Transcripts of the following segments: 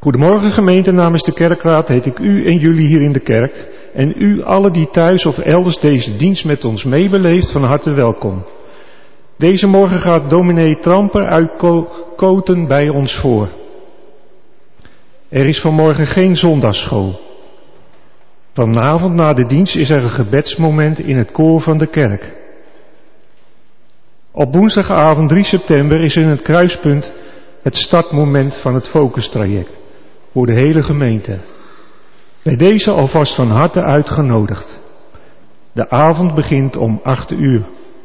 Goedemorgen gemeente, namens de kerkraad heet ik u en jullie hier in de kerk en u allen die thuis of elders deze dienst met ons meebeleeft van harte welkom. Deze morgen gaat dominee Tramper uit Koten bij ons voor. Er is vanmorgen geen zondagsschool. Vanavond na de dienst is er een gebedsmoment in het koor van de kerk. Op woensdagavond 3 september is in het kruispunt het startmoment van het focustraject voor de hele gemeente. Bij deze alvast van harte uitgenodigd. De avond begint om 8 uur.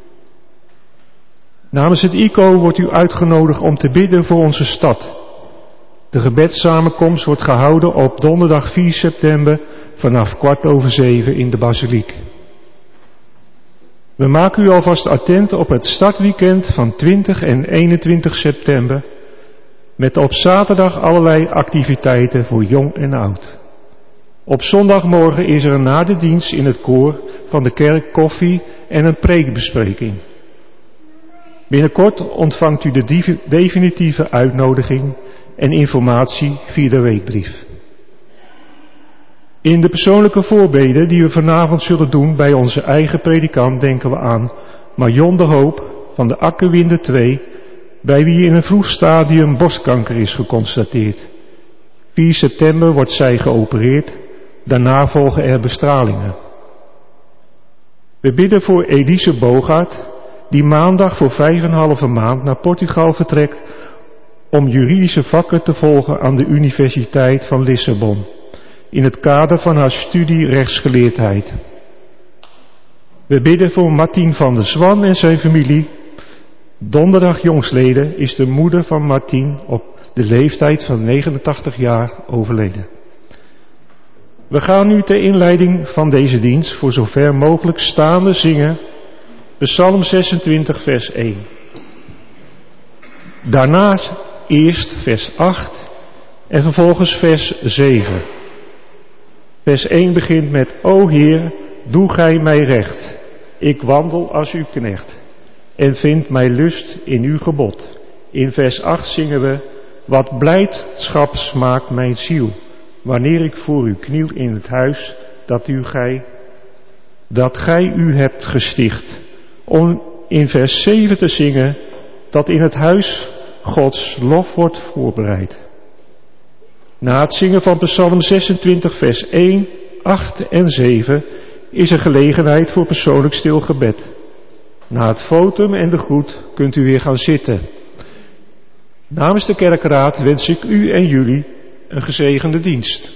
Namens het ICO wordt u uitgenodigd om te bidden voor onze stad. De gebedssamenkomst wordt gehouden op donderdag 4 september vanaf 6:15 in de basiliek. We maken u alvast attent op het startweekend van 20 en 21 september met op zaterdag allerlei activiteiten voor jong en oud. Op zondagmorgen is er na de dienst in het koor van de kerk koffie en een preekbespreking. Binnenkort ontvangt u de definitieve uitnodiging en informatie via de weekbrief. In de persoonlijke voorbeden die we vanavond zullen doen bij onze eigen predikant denken we aan Marion de Hoop van de Akkerwinde 2, bij wie in een vroeg stadium borstkanker is geconstateerd. 4 september wordt zij geopereerd, daarna volgen er bestralingen. We bidden voor Elise Bogaert, die maandag voor 5,5 maand naar Portugal vertrekt om juridische vakken te volgen aan de Universiteit van Lissabon, in het kader van haar studie rechtsgeleerdheid. We bidden voor Martien van der Zwan en zijn familie. Donderdag jongstleden is de moeder van Martien op de leeftijd van 89 jaar overleden. We gaan nu ter inleiding van deze dienst voor zover mogelijk staande zingen Psalm 26 vers 1. Daarna eerst vers 8 en vervolgens vers 7. Vers 1 begint met: O Heer, doe gij mij recht. Ik wandel als uw knecht en vind mij lust in uw gebod. In vers 8 zingen we: Wat blijdschap smaakt mijn ziel, wanneer ik voor u kniel in het huis dat gij u hebt gesticht. Om in vers 7 te zingen dat in het huis Gods lof wordt voorbereid. Na het zingen van Psalm 26 vers 1, 8 en 7 is er gelegenheid voor persoonlijk stil gebed. Na het votum en de groet kunt u weer gaan zitten. Namens de kerkraad wens ik u en jullie een gezegende dienst.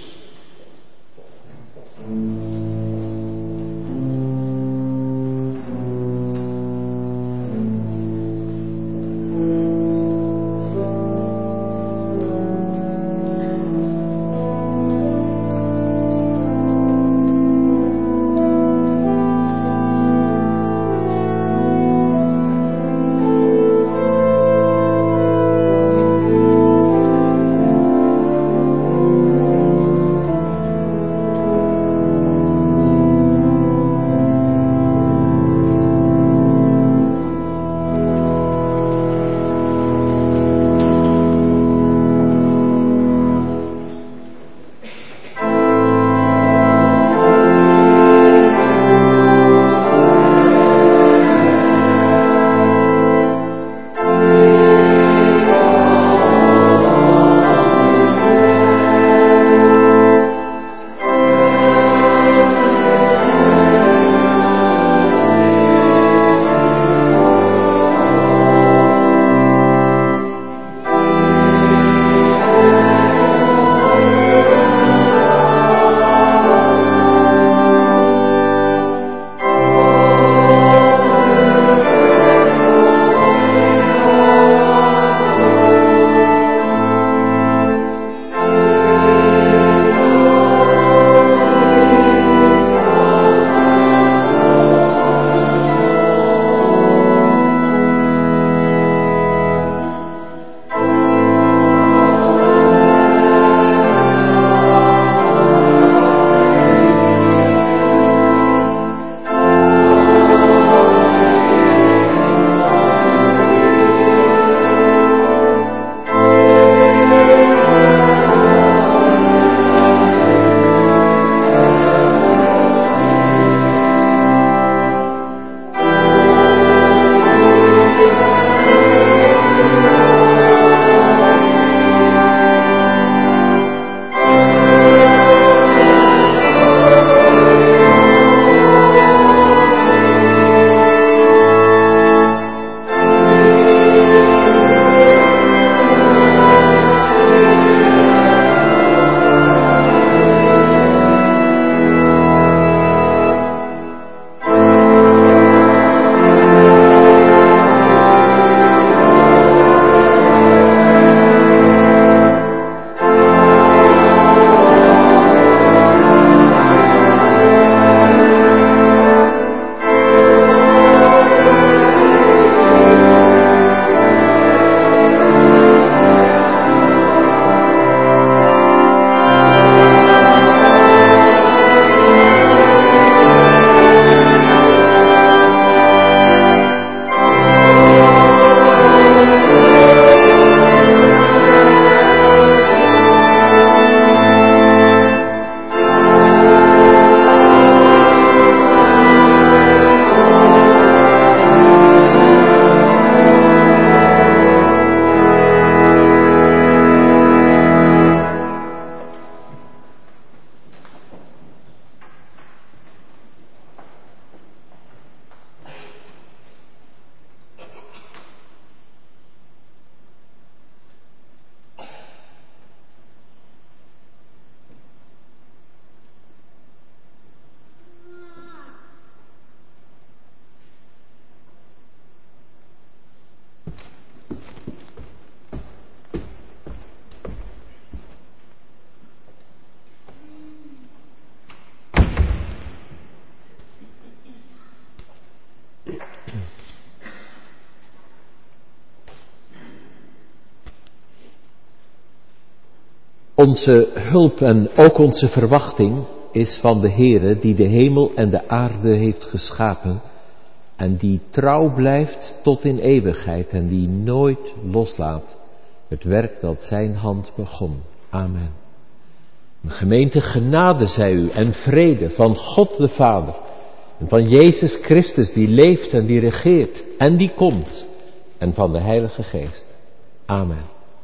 Onze hulp en ook onze verwachting is van de Heere die de hemel en de aarde heeft geschapen en die trouw blijft tot in eeuwigheid en die nooit loslaat het werk dat zijn hand begon. Amen. Gemeente, genade zij u en vrede van God de Vader en van Jezus Christus die leeft en die regeert en die komt en van de Heilige Geest. Amen.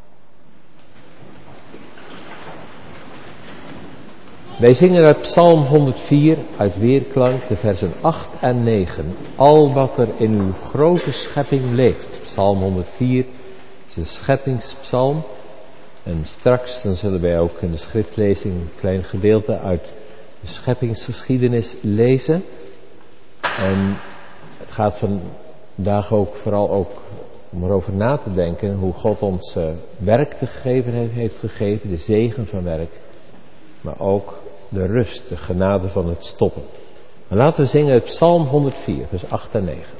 Wij zingen uit Psalm 104 uit weerklank de versen 8 en 9. Al wat er in uw grote schepping leeft. Psalm 104 is een scheppingspsalm. En straks dan zullen wij ook in de schriftlezing een klein gedeelte uit de scheppingsgeschiedenis lezen. En het gaat vandaag ook vooral ook om erover na te denken hoe God ons werk te geven heeft gegeven, de zegen van werk. Maar ook de rust, de genade van het stoppen. Maar laten we zingen uit Psalm 104, vers 8 en 9.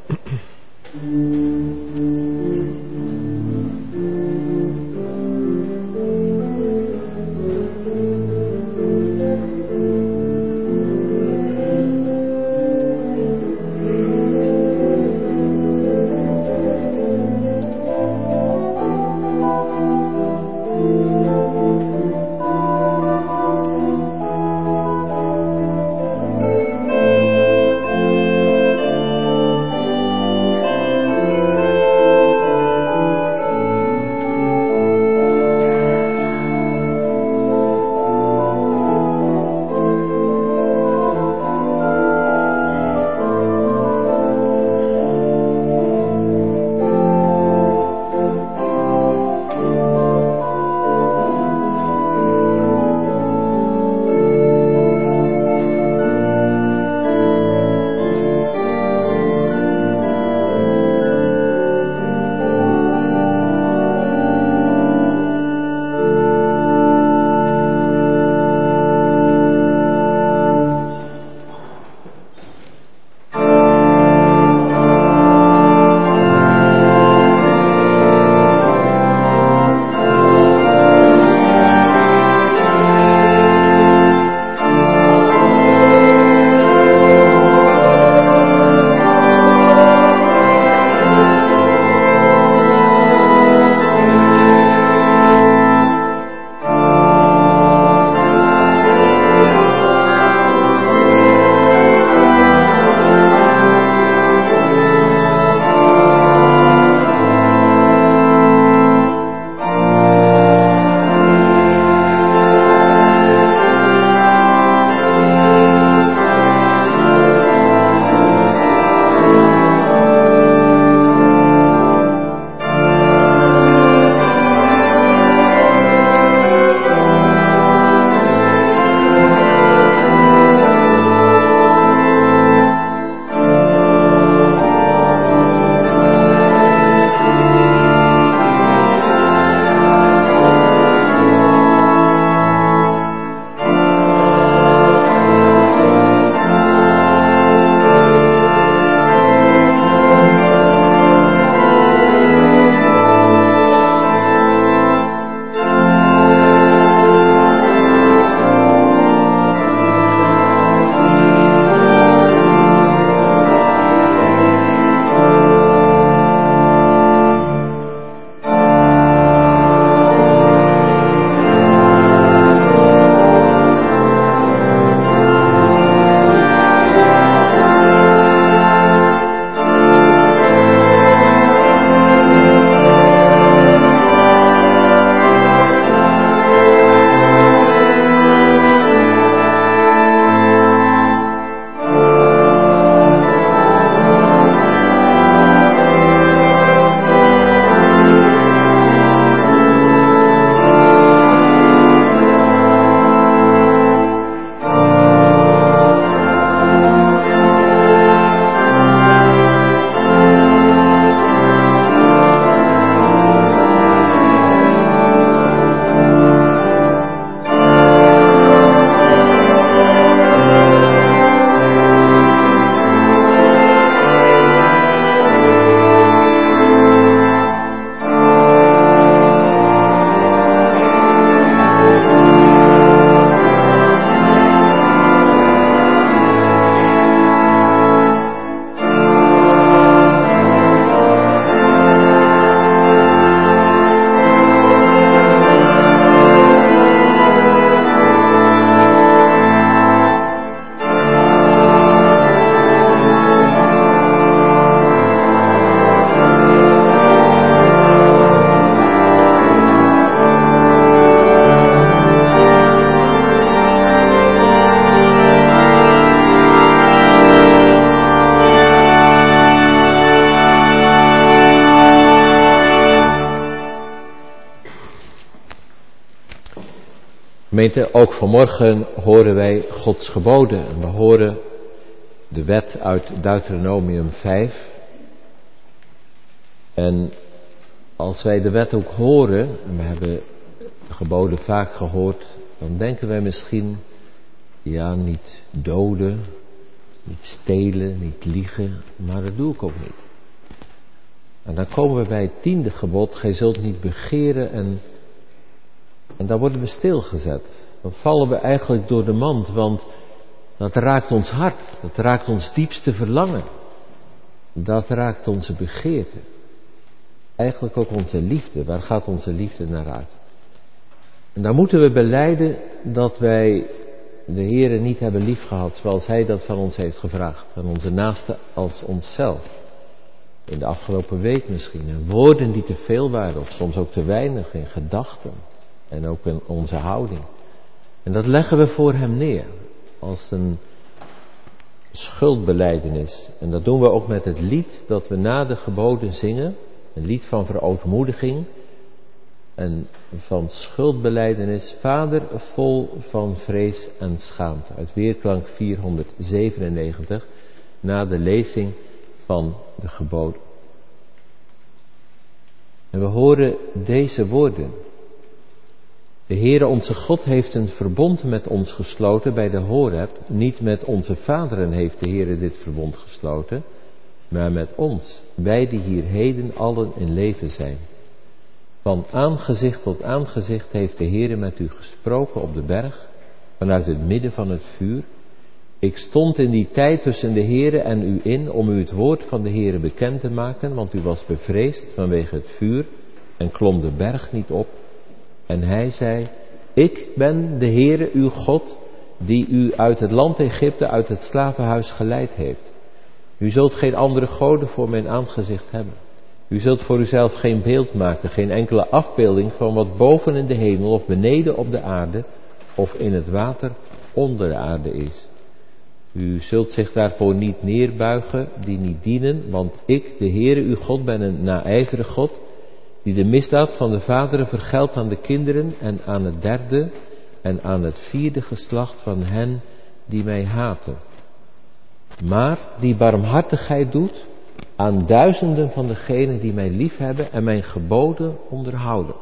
Gemeente, ook vanmorgen horen wij Gods geboden. En we horen de wet uit Deuteronomium 5. En als wij de wet ook horen, en we hebben de geboden vaak gehoord, dan denken wij misschien, ja, niet doden, niet stelen, niet liegen, maar dat doe ik ook niet. En dan komen we bij het 10e gebod, gij zult niet begeren en daar worden we stilgezet. Dan vallen we eigenlijk door de mand, want dat raakt ons hart, dat raakt ons diepste verlangen. Dat raakt onze begeerte. Eigenlijk ook onze liefde, waar gaat onze liefde naar uit? En dan moeten we belijden dat wij de Heere niet hebben liefgehad zoals Hij dat van ons heeft gevraagd. Van onze naaste als onszelf. In de afgelopen week misschien. En woorden die te veel waren of soms ook te weinig in gedachten. En ook in onze houding. En dat leggen we voor Hem neer. Als een schuldbelijdenis. En dat doen we ook met het lied dat we na de geboden zingen. Een lied van verootmoediging. En van schuldbelijdenis. Vader vol van vrees en schaamte. Uit Weerklank 497. Na de lezing van de geboden. En we horen deze woorden. De Heere onze God heeft een verbond met ons gesloten bij de Horeb. Niet met onze vaderen heeft de Heere dit verbond gesloten, maar met ons, wij die hier heden allen in leven zijn. Van aangezicht tot aangezicht heeft de Heere met u gesproken op de berg, vanuit het midden van het vuur. Ik stond in die tijd tussen de Heere en u in om u het woord van de Heere bekend te maken, want u was bevreesd vanwege het vuur en klom de berg niet op. En hij zei, ik ben de Heere uw God, die u uit het land Egypte, uit het slavenhuis geleid heeft. U zult geen andere goden voor mijn aangezicht hebben. U zult voor uzelf geen beeld maken, geen enkele afbeelding van wat boven in de hemel of beneden op de aarde of in het water onder de aarde is. U zult zich daarvoor niet neerbuigen, die niet dienen, want ik, de Heere uw God, ben een naijverig God, die de misdaad van de vaderen vergeldt aan de kinderen en aan het 3e en aan het 4e geslacht van hen die mij haten. Maar die barmhartigheid doet aan duizenden van degenen die mij liefhebben en mijn geboden onderhouden.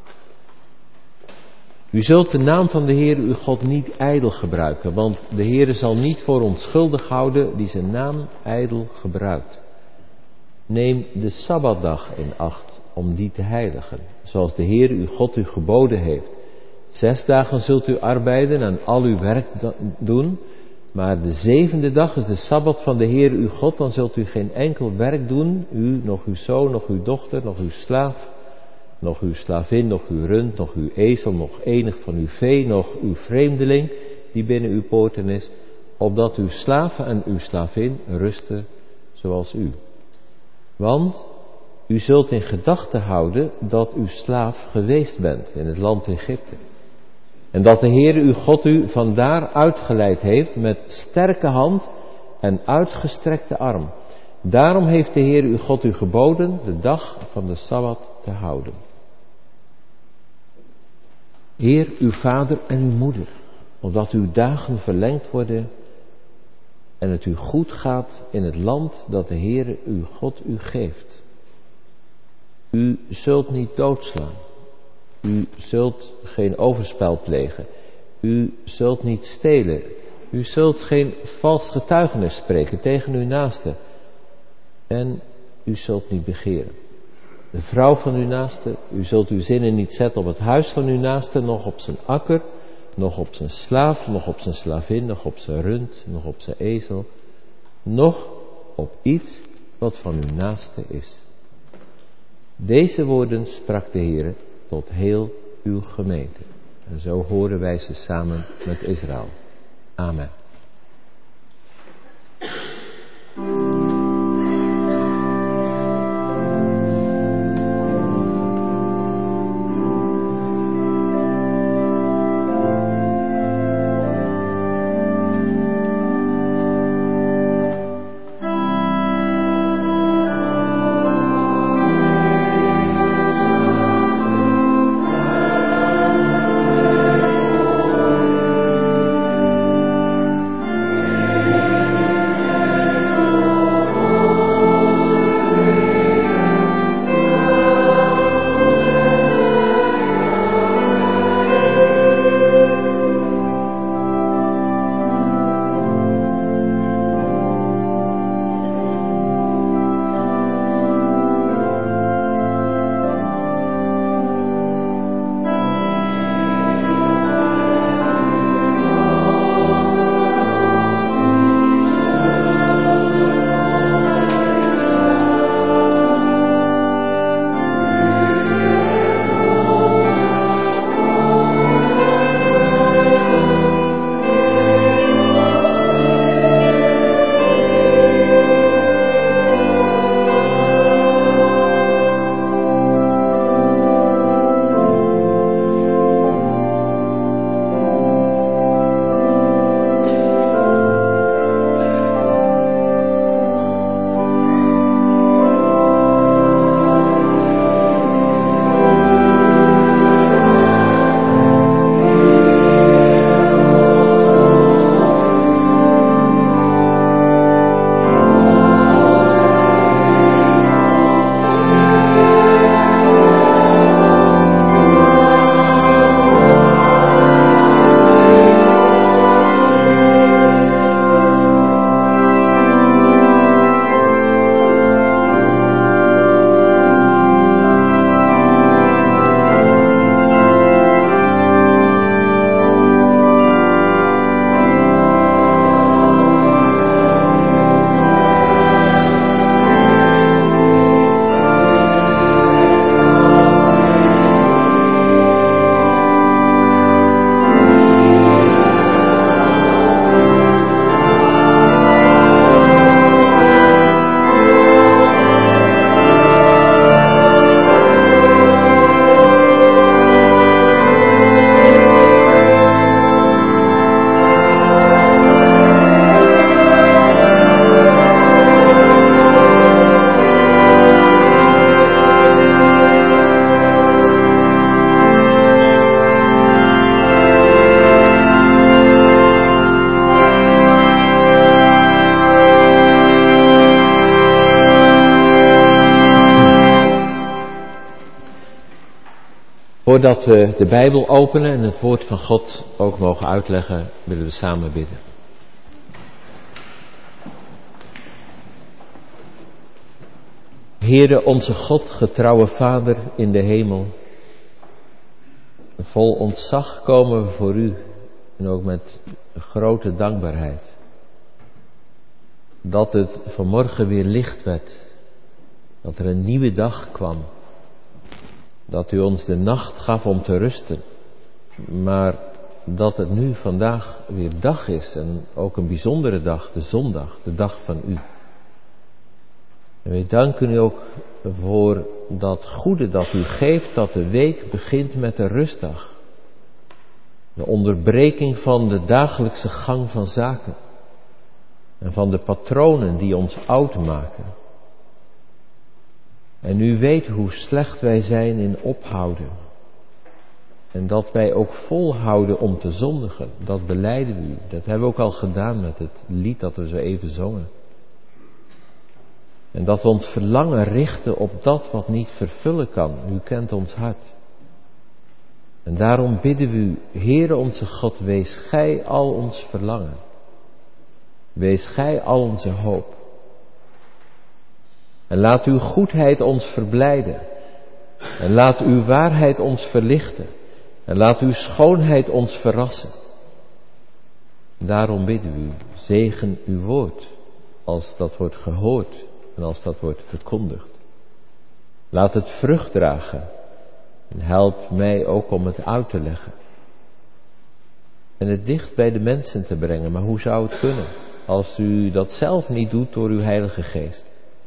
U zult de naam van de Heere uw God niet ijdel gebruiken, want de Heere zal niet voor onschuldig houden die zijn naam ijdel gebruikt. Neem de Sabbatdag in acht om die te heiligen, zoals de Heere uw God u geboden heeft. 6 dagen zult u arbeiden en al uw werk doen, maar de 7e dag is de Sabbat van de Heere uw God, dan zult u geen enkel werk doen, u, nog uw zoon, nog uw dochter, nog uw slaaf, nog uw slavin, nog uw rund, nog uw ezel, nog enig van uw vee, nog uw vreemdeling die binnen uw poorten is, opdat uw slaven en uw slavin rusten zoals u. Want u zult in gedachten houden dat u slaaf geweest bent in het land Egypte. En dat de Heere uw God u vandaar uitgeleid heeft met sterke hand en uitgestrekte arm. Daarom heeft de Heere uw God u geboden de dag van de Sabbat te houden. Eer uw vader en uw moeder, opdat uw dagen verlengd worden en het u goed gaat in het land dat de Heere uw God u geeft. U zult niet doodslaan. U zult geen overspel plegen. U zult niet stelen. U zult geen vals getuigenis spreken tegen uw naaste. En u zult niet begeren. De vrouw van uw naaste, u zult uw zinnen niet zetten op het huis van uw naaste, nog op zijn akker, nog op zijn slaaf, nog op zijn slavin, nog op zijn rund, nog op zijn ezel, nog op iets wat van uw naaste is. Deze woorden sprak de Heere tot heel uw gemeente. En zo horen wij ze samen met Israël. Amen. Voordat we de Bijbel openen en het woord van God ook mogen uitleggen, willen we samen bidden. Heere onze God, getrouwe Vader in de hemel, vol ontzag komen we voor u en ook met grote dankbaarheid. Dat het vanmorgen weer licht werd, dat er een nieuwe dag kwam. Dat u ons de nacht gaf om te rusten, maar dat het nu vandaag weer dag is en ook een bijzondere dag, de zondag, de dag van u. En wij danken u ook voor dat goede dat u geeft, dat de week begint met de rustdag. De onderbreking van de dagelijkse gang van zaken en van de patronen die ons oud maken. En u weet hoe slecht wij zijn in ophouden. En dat wij ook volhouden om te zondigen. Dat belijden we u. Dat hebben we ook al gedaan met het lied dat we zo even zongen. En dat we ons verlangen richten op dat wat niet vervullen kan. U kent ons hart. En daarom bidden we u, Heere onze God, wees gij al ons verlangen. Wees gij al onze hoop. En laat uw goedheid ons verblijden. En laat uw waarheid ons verlichten. En laat uw schoonheid ons verrassen. Daarom bidden we u, zegen uw woord, als dat wordt gehoord en als dat wordt verkondigd. Laat het vrucht dragen en help mij ook om het uit te leggen. En het dicht bij de mensen te brengen, maar hoe zou het kunnen als u dat zelf niet doet door uw Heilige Geest?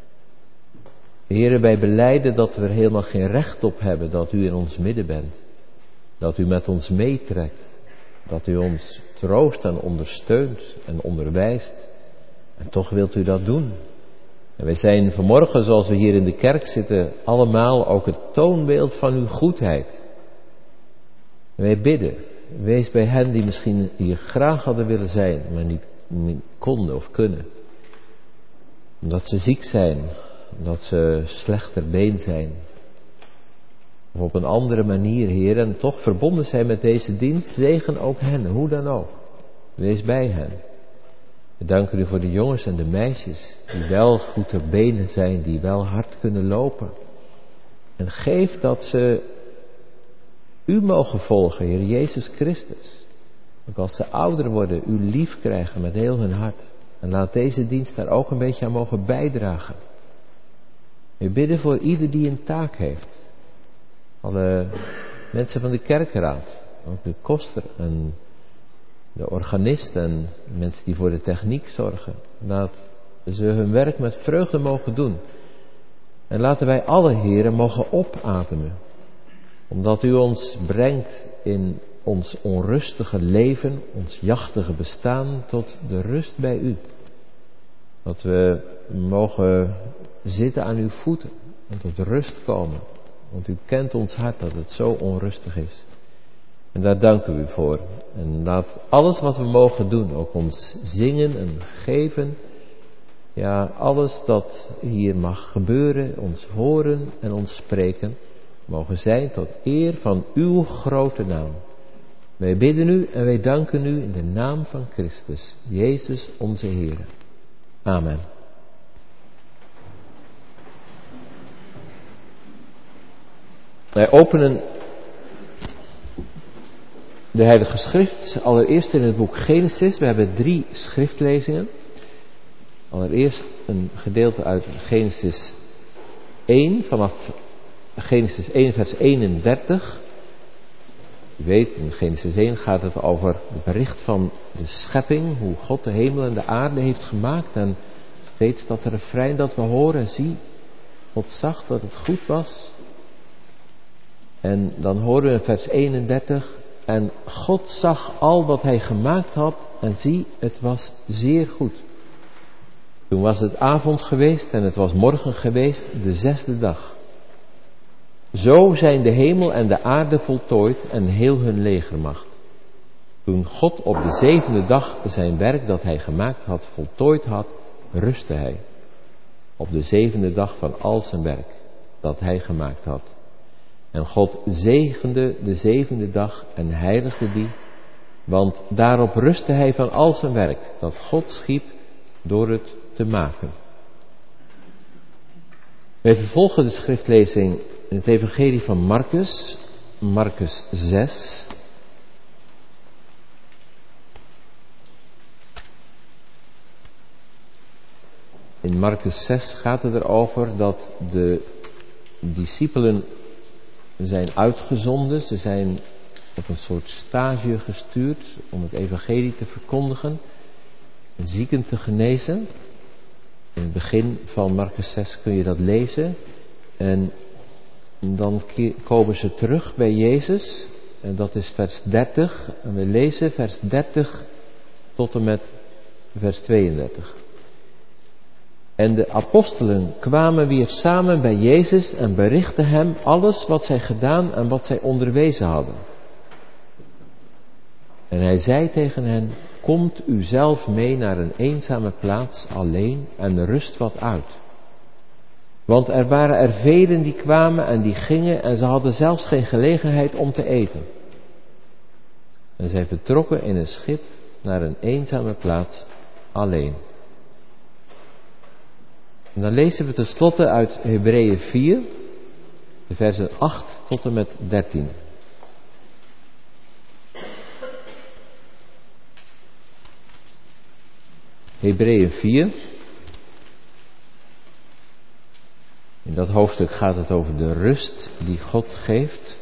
Heere, wij belijden dat we er helemaal geen recht op hebben dat u in ons midden bent. Dat u met ons meetrekt. Dat u ons troost en ondersteunt en onderwijst. En toch wilt u dat doen. En wij zijn vanmorgen, zoals we hier in de kerk zitten, allemaal ook het toonbeeld van uw goedheid. En wij bidden, wees bij hen die misschien hier graag hadden willen zijn, maar niet konden of kunnen. Omdat ze ziek zijn. Dat ze slechter been zijn. Of op een andere manier, Heer, en toch verbonden zijn met deze dienst. Zegen ook hen, hoe dan ook. Wees bij hen. We danken u voor de jongens en de meisjes. Die wel goed ter benen zijn. Die wel hard kunnen lopen. En geef dat ze u mogen volgen, Heer Jezus Christus. Ook als ze ouder worden, u lief krijgen met heel hun hart. En laat deze dienst daar ook een beetje aan mogen bijdragen. We bidden voor ieder die een taak heeft. Alle mensen van de kerkraad, ook de koster en de organist en mensen die voor de techniek zorgen. Laat ze hun werk met vreugde mogen doen. En laten wij alle heren mogen opademen. Omdat u ons brengt in ons onrustige leven, ons jachtige bestaan, tot de rust bij u. Dat we mogen zitten aan uw voeten en tot rust komen. Want u kent ons hart dat het zo onrustig is. En daar danken we u voor. En laat alles wat we mogen doen, ook ons zingen en geven. Ja, alles dat hier mag gebeuren, ons horen en ons spreken, mogen zijn tot eer van uw grote naam. Wij bidden u en wij danken u in de naam van Christus, Jezus onze Heer. Amen. Wij openen de Heilige Schrift allereerst in het boek Genesis. We hebben 3 schriftlezingen. Allereerst een gedeelte uit Genesis 1, vanaf Genesis 1 vers 31. U weet, in Genesis 1 gaat het over het bericht van de schepping, hoe God de hemel en de aarde heeft gemaakt. En steeds dat refrein dat we horen, zie, God zag dat het goed was. En dan horen we in vers 31, en God zag al wat hij gemaakt had, en zie, het was zeer goed. Toen was het avond geweest en het was morgen geweest, de 6e dag. Zo zijn de hemel en de aarde voltooid en heel hun legermacht. Toen God op de 7e dag zijn werk dat hij gemaakt had voltooid had, rustte hij. Op de 7e dag van al zijn werk dat hij gemaakt had. En God zegende de 7e dag en heiligde die, want daarop rustte hij van al zijn werk, dat God schiep door het te maken. Wij vervolgen de schriftlezing in het evangelie van Marcus, Marcus 6. In Marcus 6 gaat het erover dat de discipelen zijn uitgezonden. Ze zijn op een soort stage gestuurd om het evangelie te verkondigen, zieken te genezen. In het begin van Marcus 6 kun je dat lezen. En dan komen ze terug bij Jezus. En dat is vers 30. En we lezen vers 30 tot en met vers 32. En de apostelen kwamen weer samen bij Jezus en berichtten hem alles wat zij gedaan en wat zij onderwezen hadden. En hij zei tegen hen, komt u zelf mee naar een eenzame plaats alleen en rust wat uit. Want er waren er velen die kwamen en die gingen en ze hadden zelfs geen gelegenheid om te eten. En zij vertrokken in een schip naar een eenzame plaats alleen. En dan lezen we tenslotte uit Hebreeën 4, de versen 8 tot en met 13. Hebreeën 4. In dat hoofdstuk gaat het over de rust die God geeft.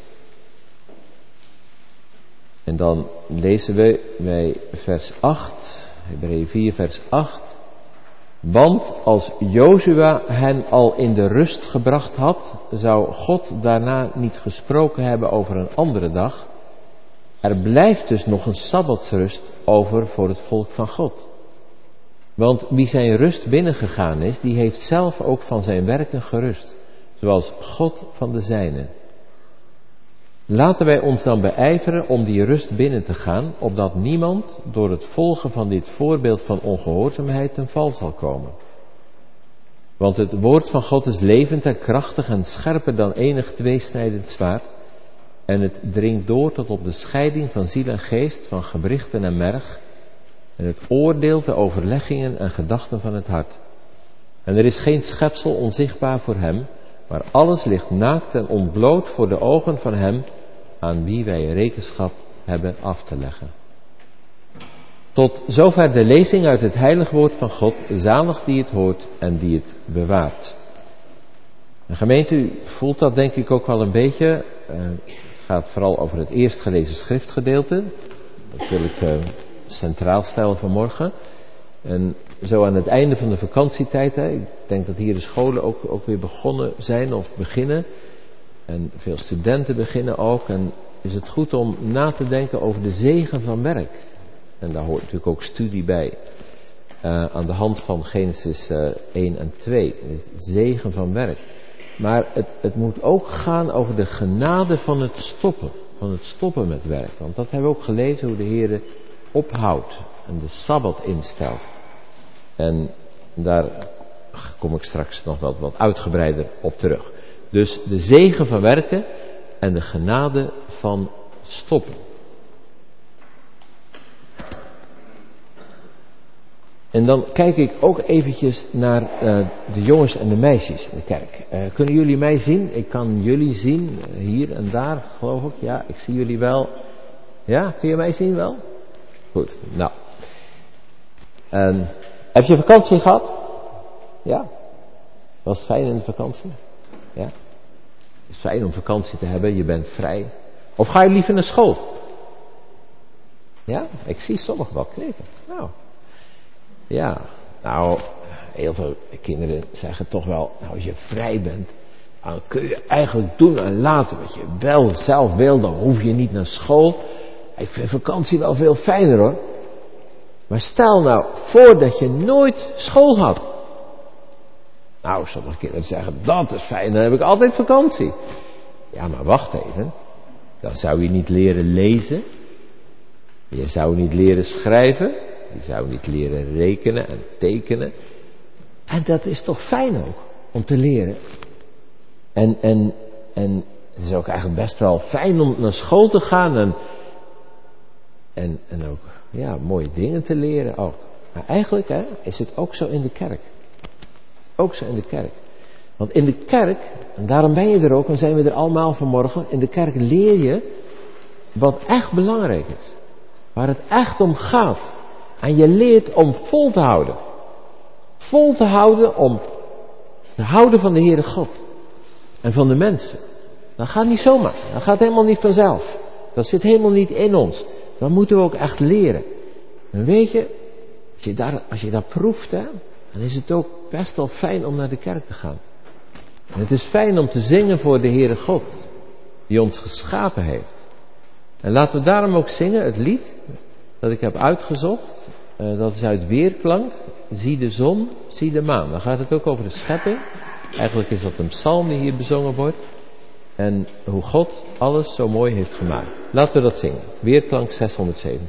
En dan lezen we bij vers 8, Hebreeën 4 vers 8. Want als Jozua hen al in de rust gebracht had, zou God daarna niet gesproken hebben over een andere dag. Er blijft dus nog een sabbatsrust over voor het volk van God. Want wie zijn rust binnengegaan is, die heeft zelf ook van zijn werken gerust, zoals God van de zijne. Laten wij ons dan beijveren om die rust binnen te gaan, opdat niemand door het volgen van dit voorbeeld van ongehoorzaamheid ten val zal komen. Want het woord van God is levend en krachtig en scherper dan enig tweesnijdend zwaard, en het dringt door tot op de scheiding van ziel en geest, van gewrichten en merg, en het oordeelt de overleggingen en gedachten van het hart. En er is geen schepsel onzichtbaar voor hem, maar alles ligt naakt en ontbloot voor de ogen van hem, aan wie wij rekenschap hebben af te leggen. Tot zover de lezing uit het heilig woord van God, zalig die het hoort en die het bewaart. De gemeente, u voelt dat denk ik ook wel een beetje. Het gaat vooral over het eerst gelezen schriftgedeelte. Dat wil ik centraal stellen vanmorgen. En zo aan het einde van de vakantietijd, ik denk dat hier de scholen ook weer begonnen zijn of beginnen. En veel studenten beginnen ook. En is het goed om na te denken over de zegen van werk. En daar hoort natuurlijk ook studie bij. Aan de hand van Genesis 1 en 2. Dus zegen van werk. Maar het moet ook gaan over de genade van het stoppen. Van het stoppen met werk. Want dat hebben we ook gelezen hoe de Heer ophoudt. En de Sabbat instelt. En daar kom ik straks nog wel wat uitgebreider op terug. Dus de zegen van werken en de genade van stoppen. En dan kijk ik ook eventjes naar de jongens en de meisjes in de kerk. Kunnen jullie mij zien? Ik kan jullie zien, hier en daar geloof ik. Ja, ik zie jullie wel. Ja, kun je mij zien wel? Goed, nou. Heb je vakantie gehad? Ja? Was het fijn in de vakantie? Ja? Het is fijn om vakantie te hebben, je bent vrij. Of ga je liever naar school? Ja, ik zie sommigen wel knikken. Nou, ja, nou, heel veel kinderen zeggen toch wel, nou als je vrij bent, dan kun je eigenlijk doen en laten wat je wel zelf wil, dan hoef je niet naar school. Ik vind vakantie wel veel fijner hoor. Maar stel nou voor dat je nooit school had. Nou, sommige kinderen zeggen, dat is fijn, dan heb ik altijd vakantie. Ja, maar wacht even. Dan zou je niet leren lezen. Je zou niet leren schrijven. Je zou niet leren rekenen en tekenen. En dat is toch fijn ook, om te leren. En Het is ook eigenlijk best wel fijn om naar school te gaan en ook ja, mooie dingen te leren ook. Maar eigenlijk is het ook zo in de kerk. Ook zo in de kerk. Want in de kerk, en daarom ben je er ook en zijn we er allemaal vanmorgen, in de kerk leer je wat echt belangrijk is. Waar het echt om gaat. En je leert om vol te houden. Vol te houden om te houden van de Heere God. En van de mensen. Dat gaat niet zomaar. Dat gaat helemaal niet vanzelf. Dat zit helemaal niet in ons. Dat moeten we ook echt leren. En weet je, als je dat proeft, dan is het ook best wel fijn om naar de kerk te gaan. En het is fijn om te zingen voor de Heere God. Die ons geschapen heeft. En laten we daarom ook zingen het lied dat ik heb uitgezocht. Dat is uit Weerklank. Zie de zon, zie de maan. Dan gaat het ook over de schepping. Eigenlijk is dat een psalm die hier bezongen wordt. En hoe God alles zo mooi heeft gemaakt. Laten we dat zingen. Weerklank 617.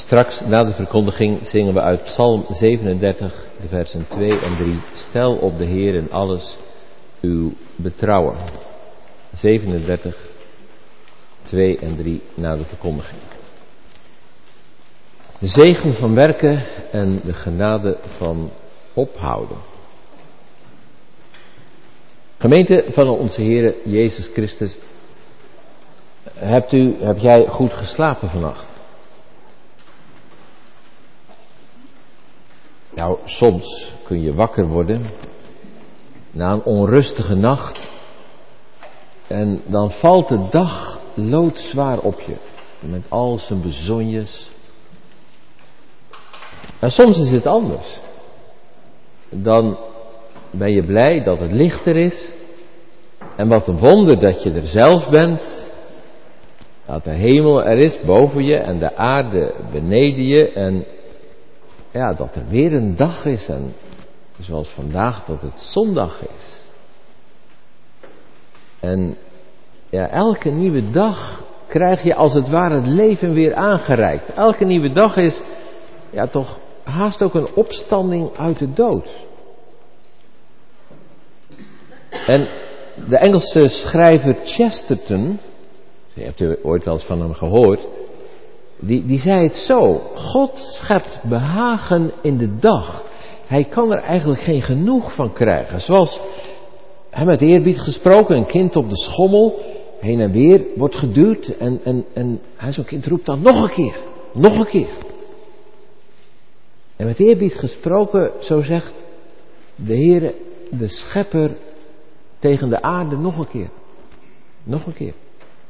Straks na de verkondiging zingen we uit Psalm 37, de versen 2 en 3. Stel op de Heer in alles uw betrouwen. 37, 2 en 3 na de verkondiging. De zegen van werken en de genade van ophouden. Gemeente van onze Heer Jezus Christus, heb jij goed geslapen vannacht? Nou, soms kun je wakker worden na een onrustige nacht en dan valt de dag loodzwaar op je met al zijn bezonjes. En soms is het anders. Dan ben je blij dat het lichter is en wat een wonder dat je er zelf bent. Dat de hemel er is boven je en de aarde beneden je en ja, dat er weer een dag is en zoals vandaag dat het zondag is. En ja, elke nieuwe dag krijg je als het ware het leven weer aangereikt. Elke nieuwe dag is ja toch haast ook een opstanding uit de dood. En de Engelse schrijver Chesterton, je hebt u ooit wel eens van hem gehoord, die zei het zo: God schept behagen in de dag. Hij kan er eigenlijk geen genoeg van krijgen. Zoals met eerbied gesproken, een kind op de schommel heen en weer wordt geduwd en zo'n kind roept dan nog een keer, nog een keer. En met eerbied gesproken, zo zegt de Heere, de schepper tegen de aarde, nog een keer. Nog een keer.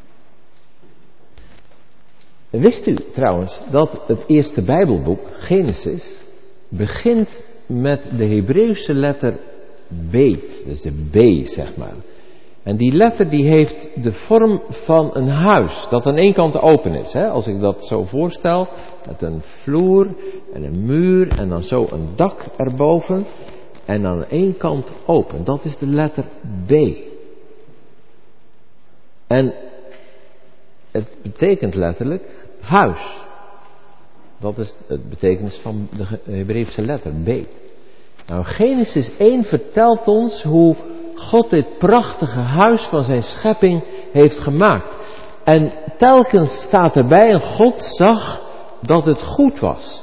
Wist u trouwens dat het eerste Bijbelboek, Genesis, begint met de Hebreeuwse letter beet, dus de B zeg maar. En die letter die heeft de vorm van een huis dat aan één kant open is. Hè? Als ik dat zo voorstel, met een vloer en een muur en dan zo een dak erboven en aan één kant open. Dat is de letter B. En het betekent letterlijk huis. Dat is het betekenis van de Hebreeuwse letter beet. Nou, Genesis 1 vertelt ons hoe God dit prachtige huis van zijn schepping heeft gemaakt. En telkens staat erbij, en God zag dat het goed was.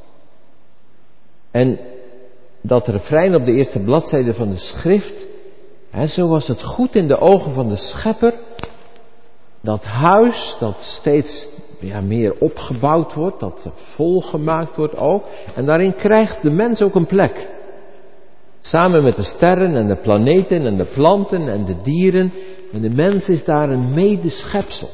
En dat refrein op de eerste bladzijde van de schrift, zo was het goed in de ogen van de schepper, dat huis dat steeds meer opgebouwd wordt, dat volgemaakt wordt ook. En daarin krijgt de mens ook een plek. Samen met de sterren en de planeten en de planten en de dieren. En de mens is daar een medeschepsel.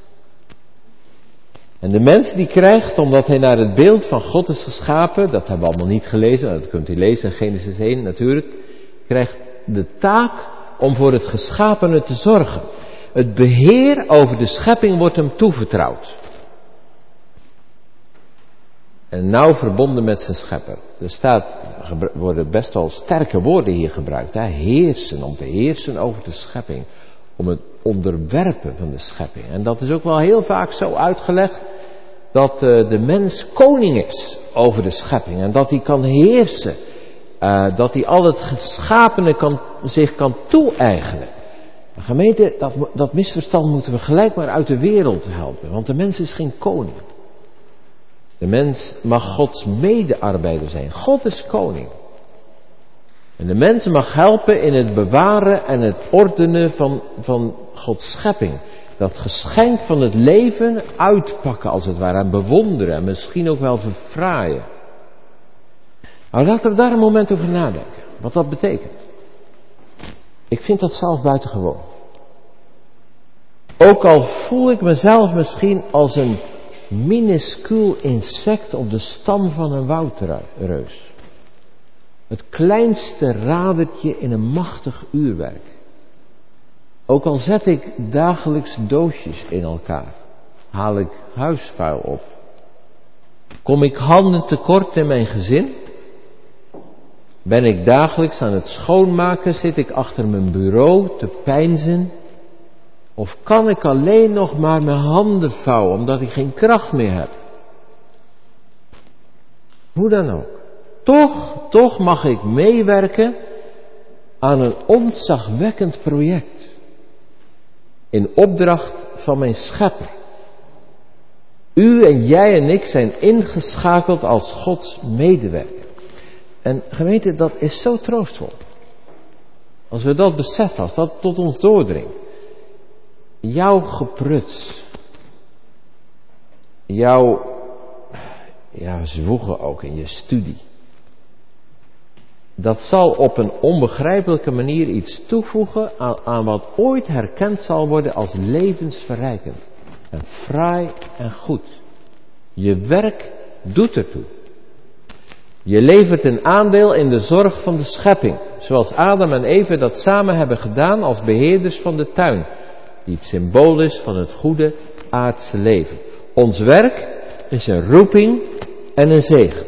En de mens die krijgt, omdat hij naar het beeld van God is geschapen, dat hebben we allemaal niet gelezen, dat kunt u lezen in Genesis 1 natuurlijk, krijgt de taak om voor het geschapene te zorgen. Het beheer over de schepping wordt hem toevertrouwd. En nauw verbonden met zijn schepper. Er worden best wel sterke woorden hier gebruikt. Heersen, om te heersen over de schepping. Om het onderwerpen van de schepping. En dat is ook wel heel vaak zo uitgelegd dat de mens koning is over de schepping. En dat hij kan heersen. Dat hij al het geschapene zich kan toe-eigenen. Gemeente, dat misverstand moeten we gelijk maar uit de wereld helpen. Want de mens is geen koning. De mens mag Gods medearbeider zijn. God is koning. En de mens mag helpen in het bewaren en het ordenen van Gods schepping. Dat geschenk van het leven uitpakken als het ware. En bewonderen en misschien ook wel verfraaien. Nou, laten we daar een moment over nadenken. Wat dat betekent. Ik vind dat zelf buitengewoon. Ook al voel ik mezelf misschien als een minuscuul insect op de stam van een woudreus. Het kleinste radertje in een machtig uurwerk. Ook al zet ik dagelijks doosjes in elkaar, haal ik huisvuil op. Kom ik handen tekort in mijn gezin? Ben ik dagelijks aan het schoonmaken, zit ik achter mijn bureau te peinzen? Of kan ik alleen nog maar mijn handen vouwen, omdat ik geen kracht meer heb? Hoe dan ook. Toch mag ik meewerken aan een ontzagwekkend project. In opdracht van mijn schepper. U en jij en ik zijn ingeschakeld als Gods medewerker. En gemeente, dat is zo troostvol. Als we dat beseffen, als dat tot ons doordringt. Jouw gepruts. Jouw zwoegen ook in je studie. Dat zal op een onbegrijpelijke manier iets toevoegen aan wat ooit herkend zal worden als levensverrijkend. En fraai en goed. Je werk doet ertoe. Je levert een aandeel in de zorg van de schepping. Zoals Adam en Eva dat samen hebben gedaan als beheerders van de tuin. Die het symbool is van het goede aardse leven. Ons werk is een roeping en een zegen.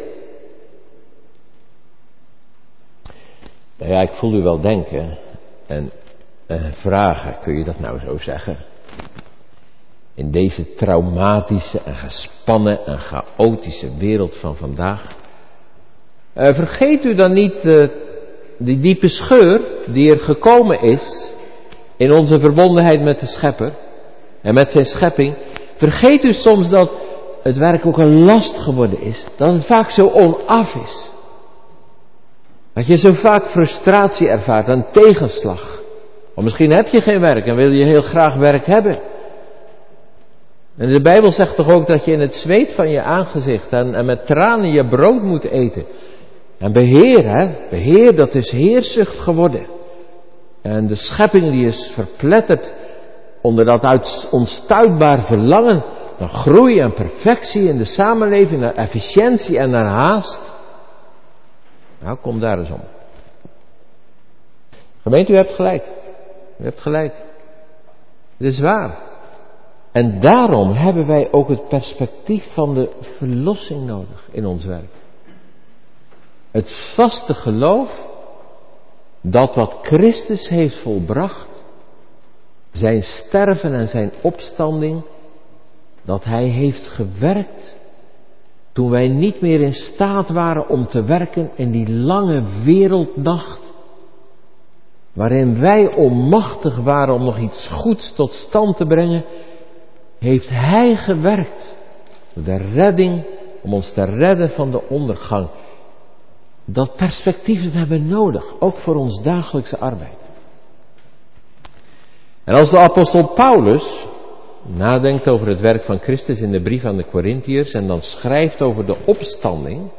Nou ja, ik voel u wel denken en vragen, kun je dat nou zo zeggen? In deze traumatische en gespannen en chaotische wereld van vandaag. Vergeet u dan niet die diepe scheur die er gekomen is in onze verbondenheid met de Schepper en met zijn schepping. Vergeet u soms dat het werk ook een last geworden is, dat het vaak zo onaf is. Dat je zo vaak frustratie ervaart en tegenslag. Want misschien heb je geen werk en wil je heel graag werk hebben. En de Bijbel zegt toch ook dat je in het zweet van je aangezicht en met tranen je brood moet eten. En beheer, dat is heerzucht geworden. En de schepping die is verpletterd onder dat onstuitbaar verlangen naar groei en perfectie in de samenleving, naar efficiëntie en naar haast. Nou, kom daar eens om. Gemeente, u hebt gelijk. U hebt gelijk. Het is waar. En daarom hebben wij ook het perspectief van de verlossing nodig in ons werk. Het vaste geloof dat wat Christus heeft volbracht, zijn sterven en zijn opstanding, dat hij heeft gewerkt toen wij niet meer in staat waren om te werken in die lange wereldnacht, waarin wij onmachtig waren om nog iets goeds tot stand te brengen, heeft hij gewerkt. De redding, om ons te redden van de ondergang. Dat perspectief dat hebben we nodig, ook voor ons dagelijkse arbeid. En als de apostel Paulus nadenkt over het werk van Christus in de brief aan de Korintiërs en dan schrijft over de opstanding,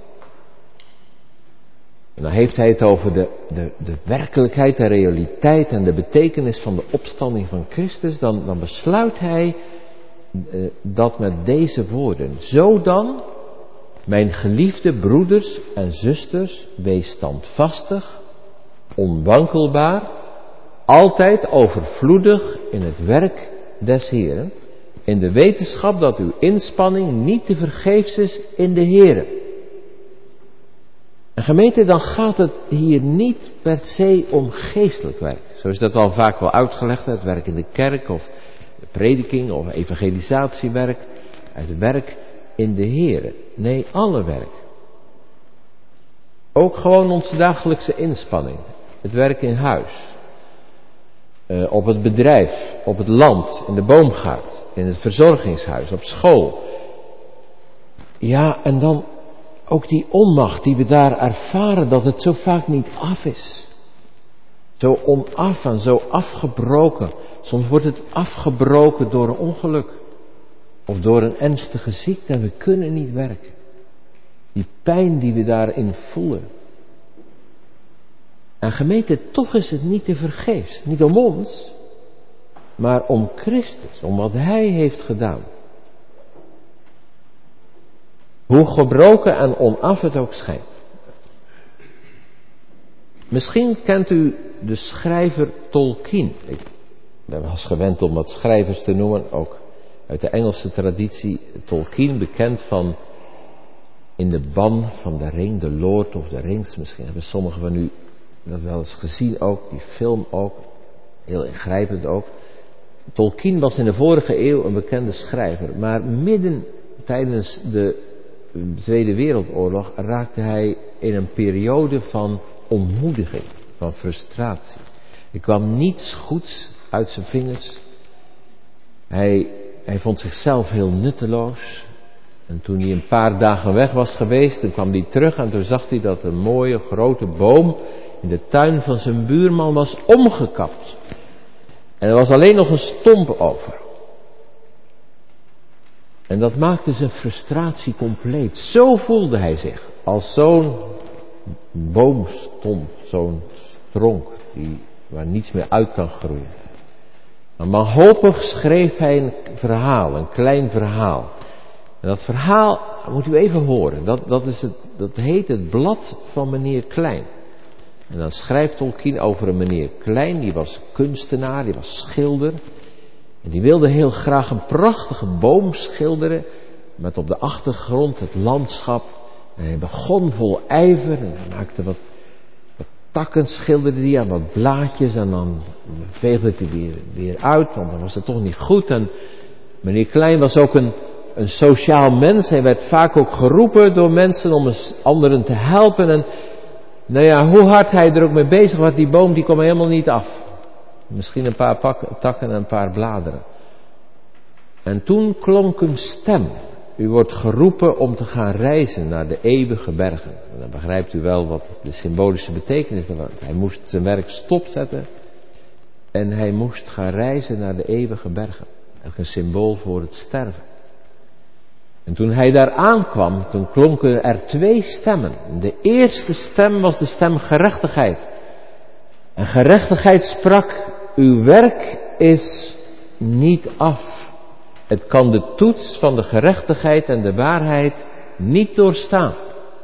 en dan heeft hij het over de werkelijkheid, de realiteit en de betekenis van de opstanding van Christus, dan besluit hij dat met deze woorden. Zo dan, mijn geliefde broeders en zusters, wees standvastig, onwankelbaar, altijd overvloedig in het werk des Heeren, in de wetenschap dat uw inspanning niet te vergeefs is in de Heeren. En gemeente, dan gaat het hier niet per se om geestelijk werk. Zo is dat al vaak wel uitgelegd, het werk in de kerk of de prediking of evangelisatiewerk, het werk in de Heere. Nee, alle werk. Ook gewoon onze dagelijkse inspanning. Het werk in huis. Op het bedrijf, op het land, in de boomgaard, in het verzorgingshuis, op school. Ja, en dan ook die onmacht die we daar ervaren, dat het zo vaak niet af is. Zo onaf en zo afgebroken. Soms wordt het afgebroken door een ongeluk. Of door een ernstige ziekte en we kunnen niet werken. Die pijn die we daarin voelen. En gemeente, toch is het niet te vergeefs. Niet om ons, maar om Christus. Om wat Hij heeft gedaan. Hoe gebroken en onaf het ook schijnt. Misschien kent u de schrijver Tolkien. Ik ben wel eens gewend om wat schrijvers te noemen, ook uit de Engelse traditie. Tolkien, bekend van In de ban van de ring, The Lord of the Rings. Misschien hebben sommigen van u dat wel eens gezien ook, die film ook, heel ingrijpend ook. Tolkien was in de vorige eeuw een bekende schrijver, maar midden tijdens de Tweede Wereldoorlog raakte hij in een periode van ontmoediging, van frustratie. Er kwam niets goeds uit zijn vingers. Hij vond zichzelf heel nutteloos. En toen hij een paar dagen weg was geweest, toen kwam hij terug en toen zag hij dat een mooie grote boom in de tuin van zijn buurman was omgekapt. En er was alleen nog een stomp over. En dat maakte zijn frustratie compleet. Zo voelde hij zich, als zo'n boomstomp, zo'n stronk waar niets meer uit kan groeien. Maar wanhopig schreef hij een verhaal, een klein verhaal. En dat verhaal moet u even horen. Dat heet het blad van meneer Klein. En dan schrijft Tolkien over een meneer Klein, die was kunstenaar, die was schilder. En die wilde heel graag een prachtige boom schilderen, met op de achtergrond het landschap. En hij begon vol ijver en hij maakte wat takken, schilderde die aan wat blaadjes en dan veegde hij weer uit, want dan was het toch niet goed. En meneer Klein was ook een sociaal mens. Hij werd vaak ook geroepen door mensen om anderen te helpen. En nou ja, hoe hard hij er ook mee bezig was, die boom die kwam helemaal niet af. Misschien een paar takken en een paar bladeren. En toen klonk een stem. U wordt geroepen om te gaan reizen naar de eeuwige bergen. En dan begrijpt u wel wat de symbolische betekenis daarvan is. Hij moest zijn werk stopzetten. En hij moest gaan reizen naar de eeuwige bergen. Dat is een symbool voor het sterven. En toen hij daar aankwam, toen klonken er 2 stemmen. De eerste stem was de stem gerechtigheid. En gerechtigheid sprak, uw werk is niet af. Het kan de toets van de gerechtigheid en de waarheid niet doorstaan.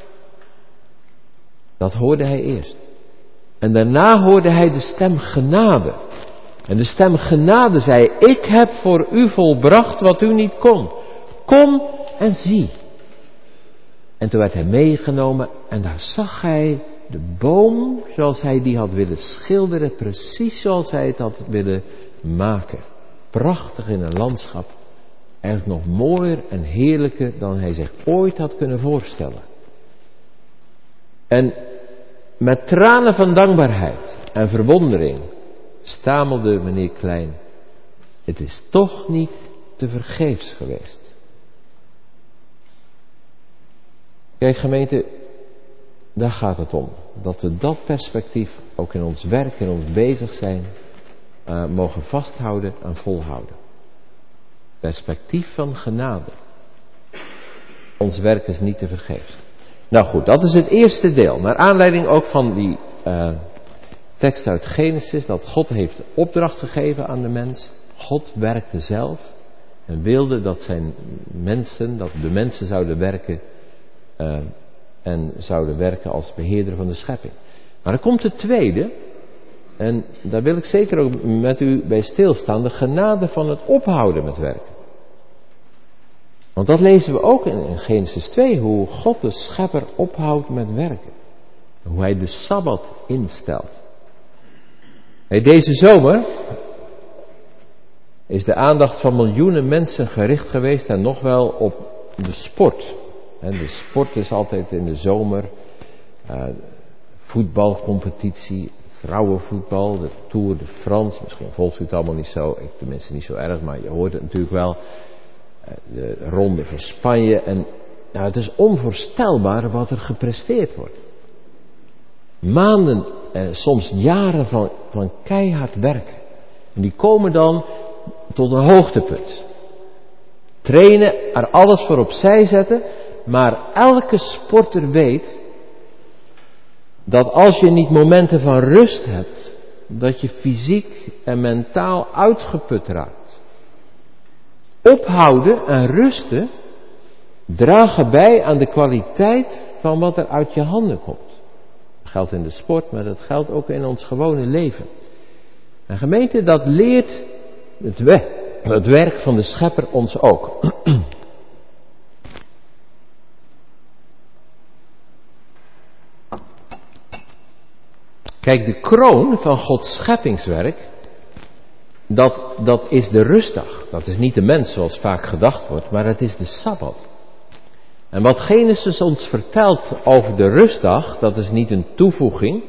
Dat hoorde hij eerst. En daarna hoorde hij de stem genade. En de stem genade zei, ik heb voor u volbracht wat u niet kon. Kom en zie. En toen werd hij meegenomen en daar zag hij de boom zoals hij die had willen schilderen, precies zoals hij het had willen maken. Prachtig in een landschap. Eigenlijk nog mooier en heerlijker dan hij zich ooit had kunnen voorstellen. En met tranen van dankbaarheid en verwondering stamelde meneer Klein, het is toch niet te vergeefs geweest. Kijk gemeente, daar gaat het om. Dat we dat perspectief ook in ons werk, in ons bezig zijn, mogen vasthouden en volhouden. Perspectief van genade. Ons werk is niet te vergeefs. Nou goed, dat is het eerste deel. Naar aanleiding ook van die tekst uit Genesis, dat God heeft opdracht gegeven aan de mens. God werkte zelf en wilde dat zijn mensen, dat de mensen zouden werken en zouden werken als beheerder van de schepping. Maar er komt het tweede, en daar wil ik zeker ook met u bij stilstaan, de genade van het ophouden met werken. Want dat lezen we ook in Genesis 2, hoe God de schepper ophoudt met werken. Hoe hij de Sabbat instelt. Deze zomer is de aandacht van miljoenen mensen gericht geweest en nog wel op de sport. De sport is altijd in de zomer, voetbalcompetitie, vrouwenvoetbal, de Tour de France. Misschien volgt u het allemaal niet zo, ik tenminste niet zo erg, maar je hoort het natuurlijk wel. De ronde van Spanje. En nou, het is onvoorstelbaar wat er gepresteerd wordt. Maanden, soms jaren van keihard werken. En die komen dan tot een hoogtepunt. Trainen, er alles voor opzij zetten. Maar elke sporter weet dat als je niet momenten van rust hebt, dat je fysiek en mentaal uitgeput raakt. Ophouden en rusten dragen bij aan de kwaliteit van wat er uit je handen komt. Dat geldt in de sport, maar dat geldt ook in ons gewone leven. En gemeente, dat leert het werk van de schepper ons ook. Kijk, de kroon van Gods scheppingswerk, dat is de rustdag. Dat is niet de mens zoals vaak gedacht wordt, maar het is de Sabbat. En wat Genesis ons vertelt over de rustdag, dat is niet een toevoeging.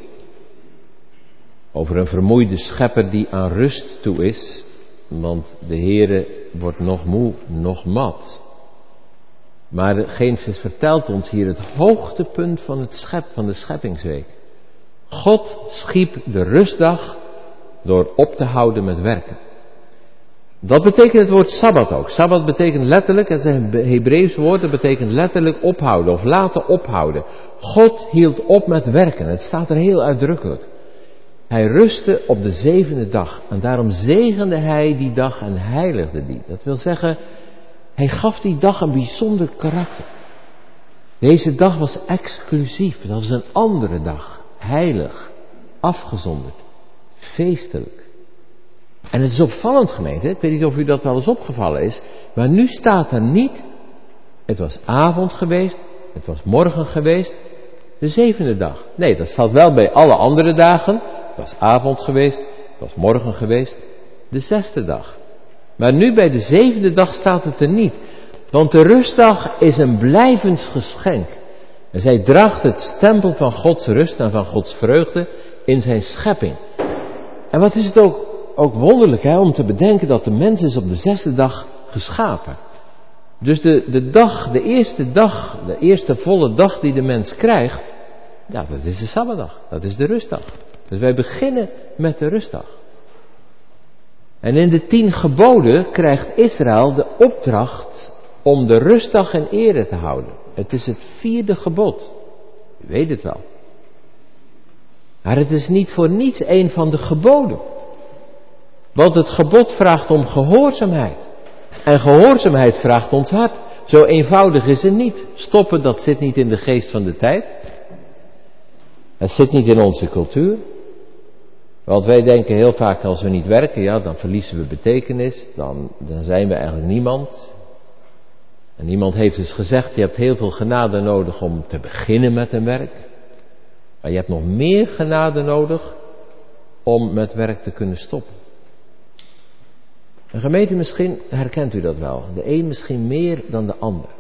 Over een vermoeide schepper die aan rust toe is. Want de Heere wordt nog moe, nog mat. Maar Genesis vertelt ons hier het hoogtepunt van de scheppingsweek. God schiep de rustdag door op te houden met werken. Dat betekent het woord Sabbat ook. Sabbat betekent letterlijk, het is een Hebreeuws woord, dat betekent letterlijk ophouden of laten ophouden. God hield op met werken, het staat er heel uitdrukkelijk. Hij rustte op de 7e dag en daarom zegende hij die dag en heiligde die. Dat wil zeggen, hij gaf die dag een bijzonder karakter. Deze dag was exclusief, dat was een andere dag, heilig, afgezonderd, feestelijk. En het is opvallend, gemeente, ik weet niet of u dat wel eens opgevallen is, maar nu staat er niet, het was avond geweest, het was morgen geweest, de 7e dag. Nee, dat staat wel bij alle andere dagen, het was avond geweest, het was morgen geweest, de 6e dag. Maar nu bij de 7e dag staat het er niet, want de rustdag is een blijvend geschenk. En zij draagt het stempel van Gods rust en van Gods vreugde in zijn schepping. En wat is het ook wonderlijk om te bedenken dat de mens is op de 6e dag geschapen. Dus de eerste volle dag die de mens krijgt, ja, dat is de Sabbatdag, dat is de rustdag. Dus wij beginnen met de rustdag. En in de 10 geboden krijgt Israël de opdracht om de rustdag in ere te houden. Het is het 4e gebod. U weet het wel. Maar het is niet voor niets een van de geboden. Want het gebod vraagt om gehoorzaamheid. En gehoorzaamheid vraagt ons hart. Zo eenvoudig is het niet. Stoppen, dat zit niet in de geest van de tijd. Het zit niet in onze cultuur. Want wij denken heel vaak, als we niet werken, ja, dan verliezen we betekenis. Dan zijn we eigenlijk niemand. En iemand heeft dus gezegd, je hebt heel veel genade nodig om te beginnen met een werk. Maar je hebt nog meer genade nodig om met werk te kunnen stoppen. Een gemeente, misschien herkent u dat wel. De een misschien meer dan de ander.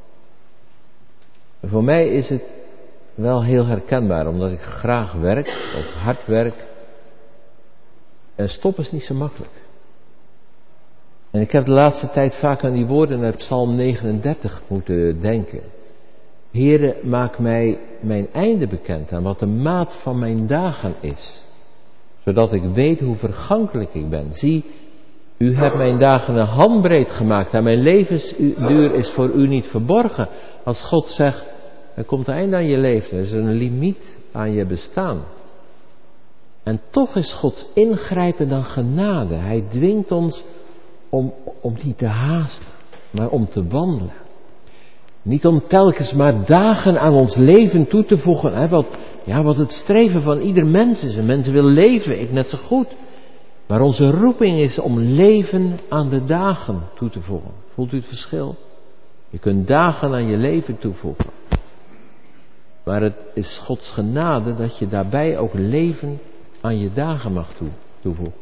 En voor mij is het wel heel herkenbaar, omdat ik graag werk, ook hard werk. En stoppen is niet zo makkelijk. En ik heb de laatste tijd vaak aan die woorden uit Psalm 39 moeten denken. Heere, maak mij mijn einde bekend en wat de maat van mijn dagen is. Zodat ik weet hoe vergankelijk ik ben. Zie, u hebt mijn dagen een handbreed gemaakt en mijn levensduur is voor u niet verborgen. Als God zegt, er komt een einde aan je leven, er is een limiet aan je bestaan. En toch is Gods ingrijpen dan genade. Hij dwingt ons om niet te haasten, maar om te wandelen. Niet om telkens maar dagen aan ons leven toe te voegen. Wat het streven van ieder mens is. Een mens wil leven, ik net zo goed. Maar onze roeping is om leven aan de dagen toe te voegen. Voelt u het verschil? Je kunt dagen aan je leven toevoegen. Maar het is Gods genade dat je daarbij ook leven aan je dagen mag toevoegen.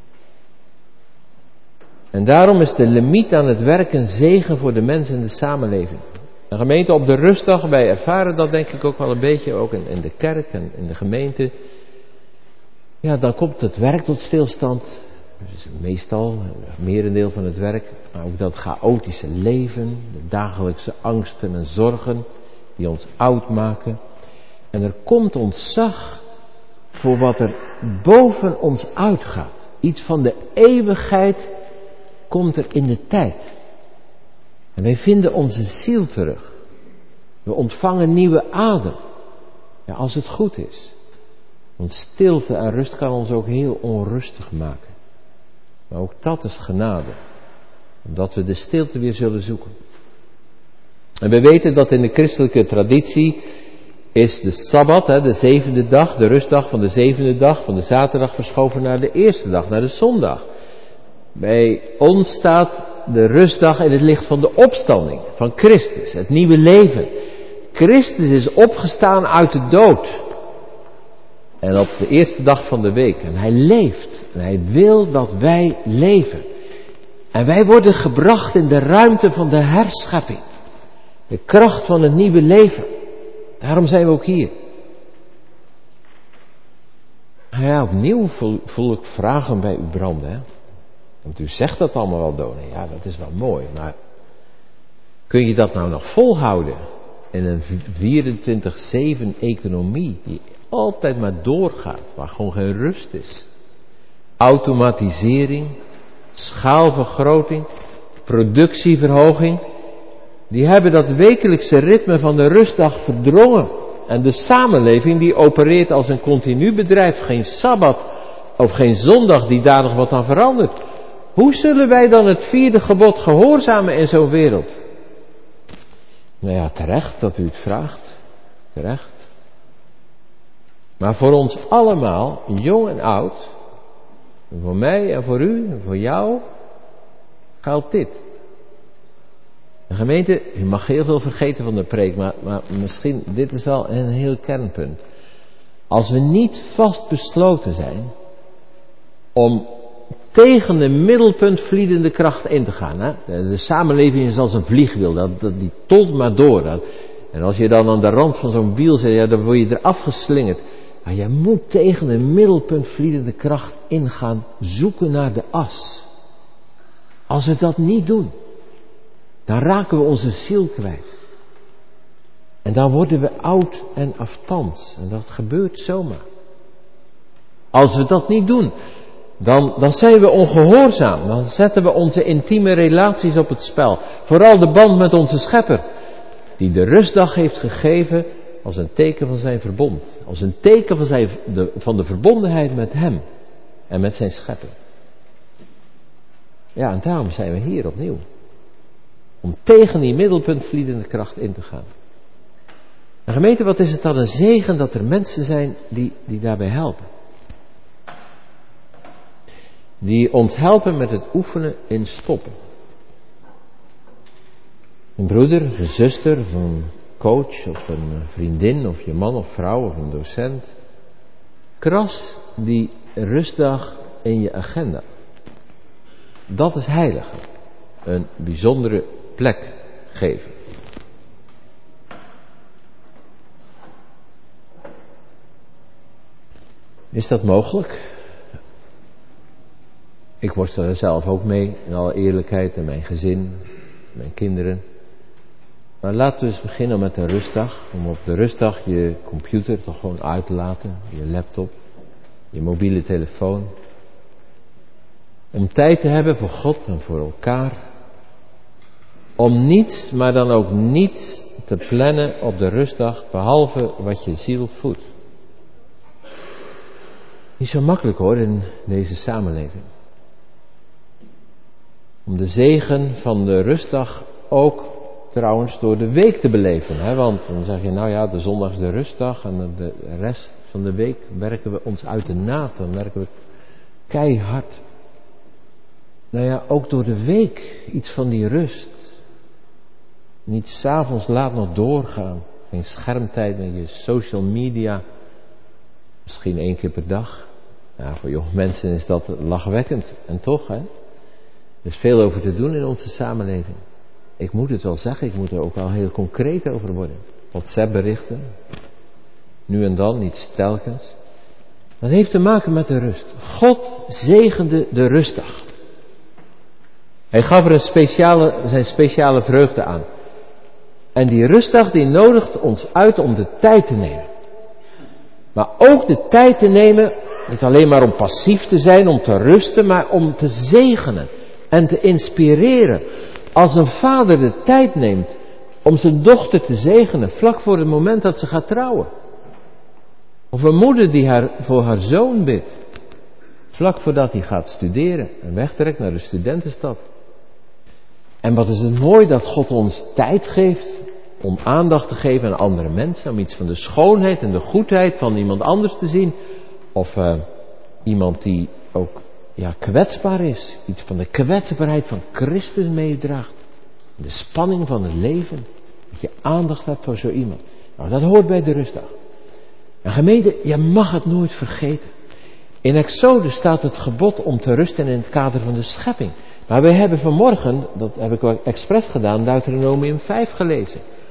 En daarom is de limiet aan het werk een zegen voor de mens en de samenleving. Een gemeente op de rustdag, wij ervaren dat denk ik ook wel een beetje, ook in de kerk en in de gemeente. Ja, dan komt het werk tot stilstand. Dus meestal, het merendeel van het werk, maar ook dat chaotische leven, de dagelijkse angsten en zorgen die ons oud maken. En er komt ontzag voor wat er boven ons uitgaat. Iets van de eeuwigheid komt er in de tijd. En wij vinden onze ziel terug. We ontvangen nieuwe adem. Ja, als het goed is. Want stilte en rust kan ons ook heel onrustig maken. Maar ook dat is genade. Omdat we de stilte weer zullen zoeken. En we weten dat in de christelijke traditie is de Sabbat, de 7e dag, de rustdag van de 7e dag, van de zaterdag verschoven naar de eerste dag, naar de zondag. Bij ons staat de rustdag in het licht van de opstanding van Christus, het nieuwe leven. Christus is opgestaan uit de dood. En op de eerste dag van de week. En hij leeft. En hij wil dat wij leven. En wij worden gebracht in de ruimte van de herschepping. De kracht van het nieuwe leven. Daarom zijn we ook hier. Nou ja, opnieuw voel ik vragen bij u branden. Hè? Want u zegt dat allemaal wel, dominee. Ja, dat is wel mooi. Maar kun je dat nou nog volhouden? In een 24/7 economie die altijd maar doorgaat. Waar gewoon geen rust is. Automatisering. Schaalvergroting. Productieverhoging. Die hebben dat wekelijkse ritme van de rustdag verdrongen. En de samenleving die opereert als een continu bedrijf. Geen sabbat of geen zondag die daar nog wat aan verandert. Hoe zullen wij dan het 4e gebod gehoorzamen in zo'n wereld? Nou ja, terecht dat u het vraagt. Terecht. Maar voor ons allemaal, jong en oud. En voor mij en voor u en voor jou. Geldt dit. De gemeente, u mag heel veel vergeten van de preek, maar misschien, dit is wel een heel kernpunt. Als we niet vast besloten zijn om tegen de middelpuntvliedende kracht in te gaan. Hè? De samenleving is als een vliegwiel, die tolt maar door. En als je dan aan de rand van zo'n wiel zit, ja, dan word je eraf geslingerd. Maar je moet tegen de middelpuntvliedende kracht ingaan, zoeken naar de as. Als we dat niet doen, dan raken we onze ziel kwijt. En dan worden we oud en aftans. En dat gebeurt zomaar. Als we dat niet doen, dan zijn we ongehoorzaam. Dan zetten we onze intieme relaties op het spel. Vooral de band met onze Schepper. Die de rustdag heeft gegeven als een teken van zijn verbond. Als een teken van de verbondenheid met hem. En met zijn Schepper. Ja, en daarom zijn we hier opnieuw. Om tegen die middelpuntvliedende kracht in te gaan. En gemeente, wat is het dan een zegen dat er mensen zijn die daarbij helpen. Die ons helpen met het oefenen in stoppen. Een broeder, een zuster, of een coach, of een vriendin, of je man of vrouw, of een docent. Kras die rustdag in je agenda. Dat is heilig. Een bijzondere plek geven. Is dat mogelijk? Ik worstel er zelf ook mee, in alle eerlijkheid, en mijn gezin, mijn kinderen. Maar laten we eens beginnen met een rustdag. Om op de rustdag je computer toch gewoon uit te laten, je laptop, je mobiele telefoon. Om tijd te hebben voor God en voor elkaar. Om niets, maar dan ook niets te plannen op de rustdag, behalve wat je ziel voedt. Niet zo makkelijk hoor, in deze samenleving. Om de zegen van de rustdag ook trouwens door de week te beleven. Hè? Want dan zeg je, nou ja, de zondag is de rustdag en de rest van de week werken we ons uit de naad. Dan werken we keihard. Nou ja, ook door de week iets van die rust. Niet 's avonds laat nog doorgaan. Geen schermtijd met je social media. Misschien 1 keer per dag. Nou, voor jonge mensen is dat lachwekkend. En toch, hè. Er is veel over te doen in onze samenleving. Ik moet het wel zeggen, ik moet er ook wel heel concreet over worden. WhatsApp-berichten. Nu en dan, niet telkens. Dat heeft te maken met de rust. God zegende de rustdag. Hij gaf er zijn speciale vreugde aan. En die rustdag die nodigt ons uit om de tijd te nemen. Maar ook de tijd te nemen, niet alleen maar om passief te zijn, om te rusten, maar om te zegenen en te inspireren. Als een vader de tijd neemt om zijn dochter te zegenen, vlak voor het moment dat ze gaat trouwen. Of een moeder die voor haar zoon bidt, vlak voordat hij gaat studeren en wegtrekt naar de studentenstad. En wat is het mooi dat God ons tijd geeft om aandacht te geven aan andere mensen, om iets van de schoonheid en de goedheid van iemand anders te zien. Of iemand die ook kwetsbaar is, iets van de kwetsbaarheid van Christus meedraagt. De spanning van het leven, dat je aandacht hebt voor zo iemand. Nou, dat hoort bij de rustdag. En gemeente, je mag het nooit vergeten. In Exodus staat het gebod om te rusten in het kader van de schepping. Maar wij hebben vanmorgen, dat heb ik ook expres gedaan, Deuteronomium 5 gelezen.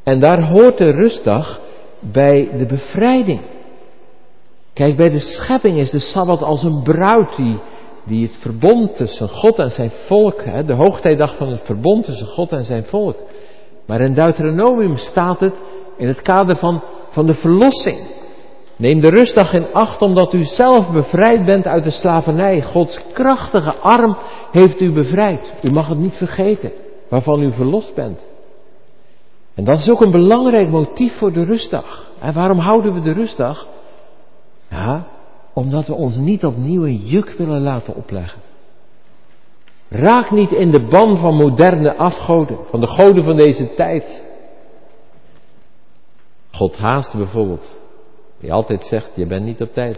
En daar hoort de rustdag bij de bevrijding. Kijk, bij de schepping is de Sabbat als een bruid die het verbond tussen God en zijn volk, de hoogtijdag van het verbond tussen God en zijn volk. Maar in Deuteronomium staat het in het kader van de verlossing. Neem de rustdag in acht omdat u zelf bevrijd bent uit de slavernij. Gods krachtige arm heeft u bevrijd. U mag het niet vergeten, waarvan u verlost bent. En dat is ook een belangrijk motief voor de rustdag. En waarom houden we de rustdag? Ja, omdat we ons niet opnieuw een juk willen laten opleggen. Raak niet in de ban van moderne afgoden, van de goden van deze tijd. God haast bijvoorbeeld, die altijd zegt, je bent niet op tijd.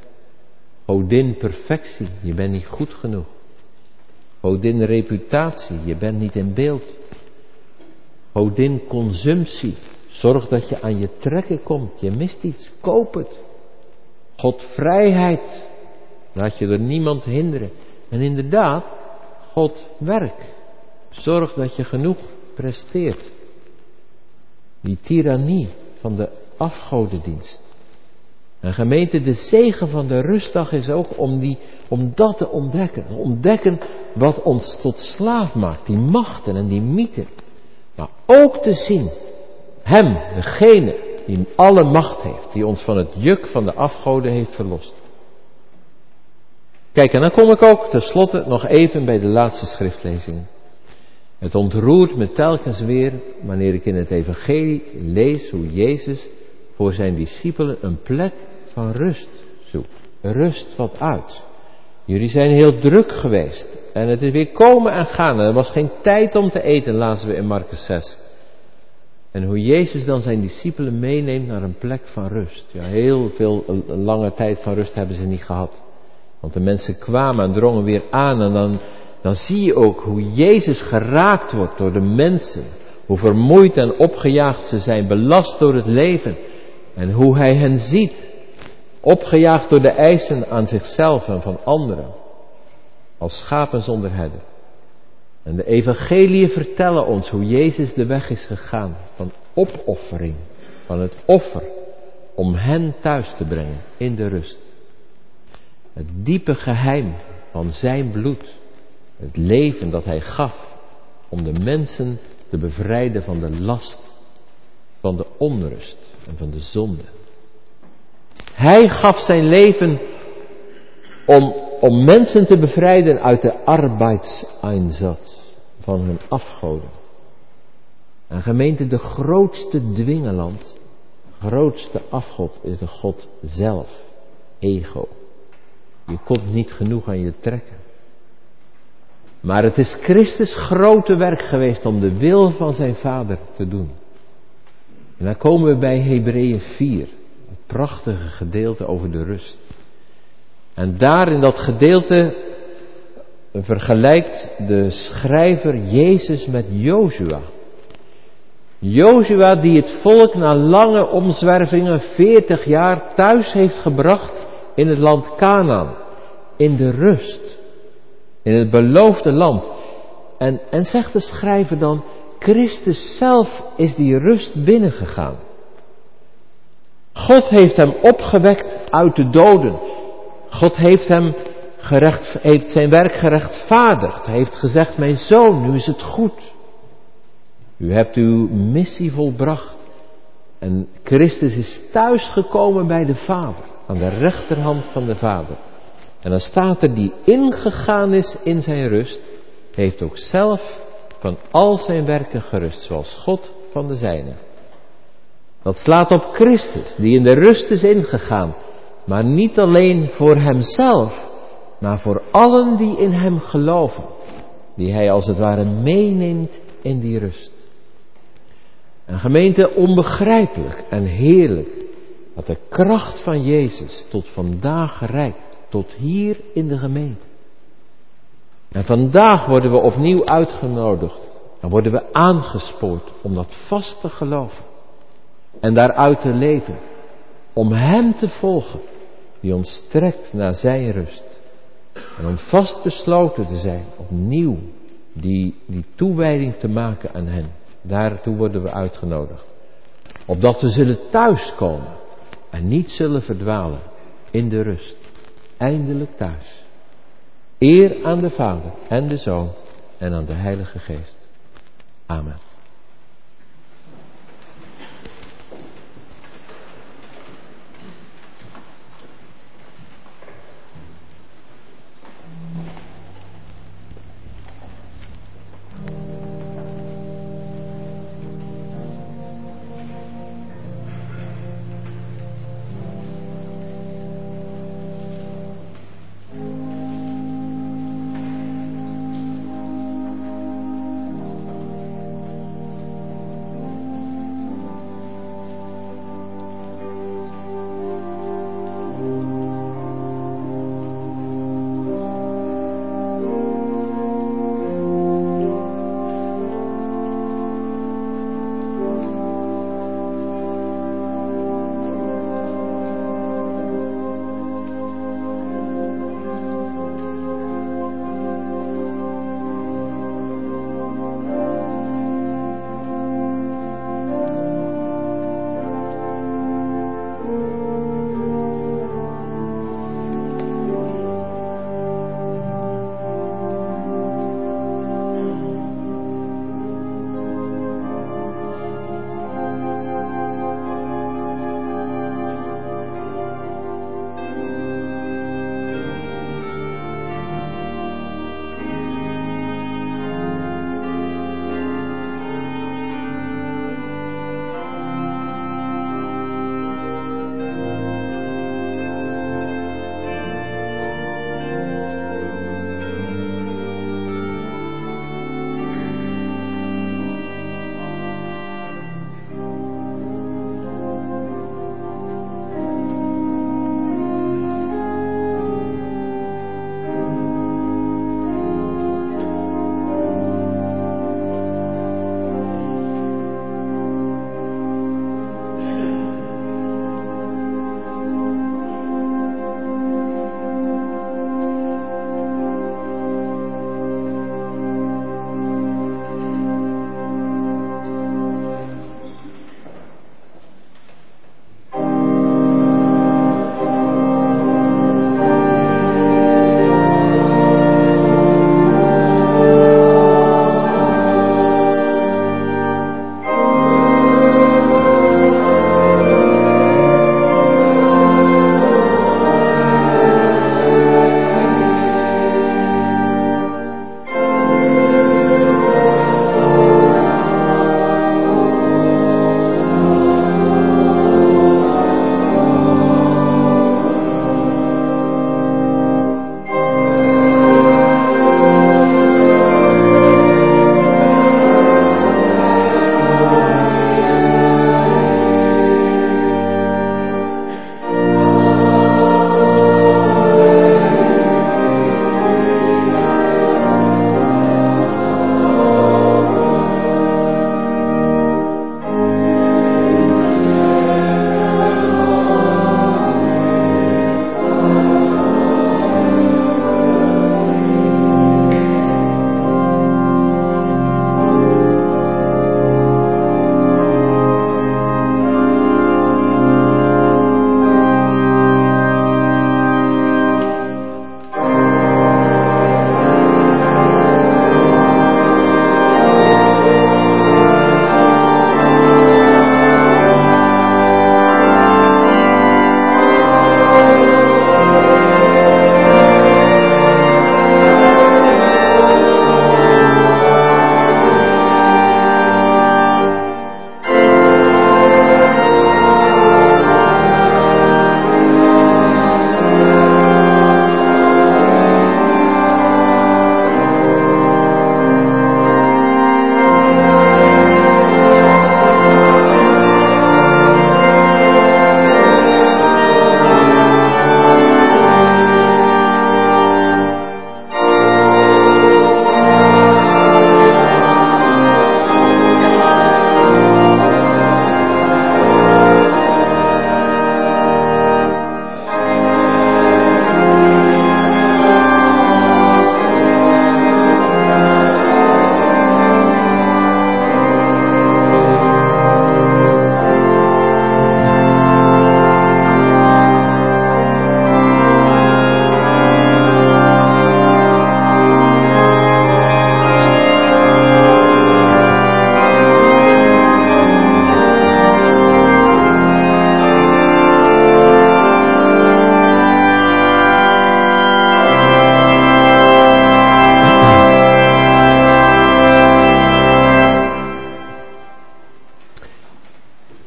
Godin perfectie, je bent niet goed genoeg. Godin reputatie, je bent niet in beeld. Godin consumptie, zorg dat je aan je trekken komt, je mist iets, koop het. God vrijheid, laat je door niemand hinderen. En inderdaad, God werk, zorg dat je genoeg presteert. Die tirannie van de afgodendienst. En gemeente, de zegen van de rustdag is ook om dat te ontdekken. Ontdekken wat ons tot slaaf maakt, die machten en die mythen. Maar ook te zien, hem, degene die alle macht heeft, die ons van het juk van de afgoden heeft verlost. Kijk, en dan kom ik ook tenslotte nog even bij de laatste schriftlezingen. Het ontroert me telkens weer, wanneer ik in het evangelie lees hoe Jezus voor zijn discipelen een plek van rust zoekt. Rust wat uit. Jullie zijn heel druk geweest en het is weer komen en gaan. En er was geen tijd om te eten, lazen we in Markus 6. En hoe Jezus dan zijn discipelen meeneemt naar een plek van rust. Ja, heel veel lange tijd van rust hebben ze niet gehad. Want de mensen kwamen en drongen weer aan en dan zie je ook hoe Jezus geraakt wordt door de mensen. Hoe vermoeid en opgejaagd ze zijn, belast door het leven. En hoe hij hen ziet, opgejaagd door de eisen aan zichzelf en van anderen. Als schapen zonder herder. En de evangeliën vertellen ons hoe Jezus de weg is gegaan van opoffering, van het offer, om hen thuis te brengen in de rust. Het diepe geheim van zijn bloed, het leven dat hij gaf om de mensen te bevrijden van de last, van de onrust en van de zonde. Hij gaf zijn leven om mensen te bevrijden uit de arbeidseinsatz van hun afgoden. En gemeente, de grootste dwingeland, grootste afgod is de God zelf, ego. Je komt niet genoeg aan je trekken. Maar het is Christus grote werk geweest om de wil van zijn Vader te doen. En dan komen we bij Hebreeën 4, een prachtige gedeelte over de rust. En daar in dat gedeelte vergelijkt de schrijver Jezus met Jozua. Jozua die het volk na lange omzwervingen 40 jaar thuis heeft gebracht in het land Kanaan. In de rust. In het beloofde land. En zegt de schrijver dan, Christus zelf is die rust binnengegaan. God heeft hem opgewekt uit de doden. God heeft heeft zijn werk gerechtvaardigd. Hij heeft gezegd, mijn zoon, nu is het goed. U hebt uw missie volbracht. En Christus is thuisgekomen bij de Vader. Aan de rechterhand van de Vader. En dan staat er, die ingegaan is in zijn rust, heeft ook zelf van al zijn werken gerust, zoals God van de zijne. Dat slaat op Christus, die in de rust is ingegaan. Maar niet alleen voor hemzelf, maar voor allen die in hem geloven. Die hij als het ware meeneemt in die rust. Een gemeente, onbegrijpelijk en heerlijk dat de kracht van Jezus tot vandaag reikt. Tot hier in de gemeente. En vandaag worden we opnieuw uitgenodigd. En worden we aangespoord om dat vast te geloven. En daaruit te leven. Om hem te volgen. Die ons trekt naar zijn rust. En om vast besloten te zijn. Opnieuw die toewijding te maken aan hem. Daartoe worden we uitgenodigd. Opdat we zullen thuiskomen en niet zullen verdwalen in de rust. Eindelijk thuis. Eer aan de Vader en de Zoon en aan de Heilige Geest. Amen.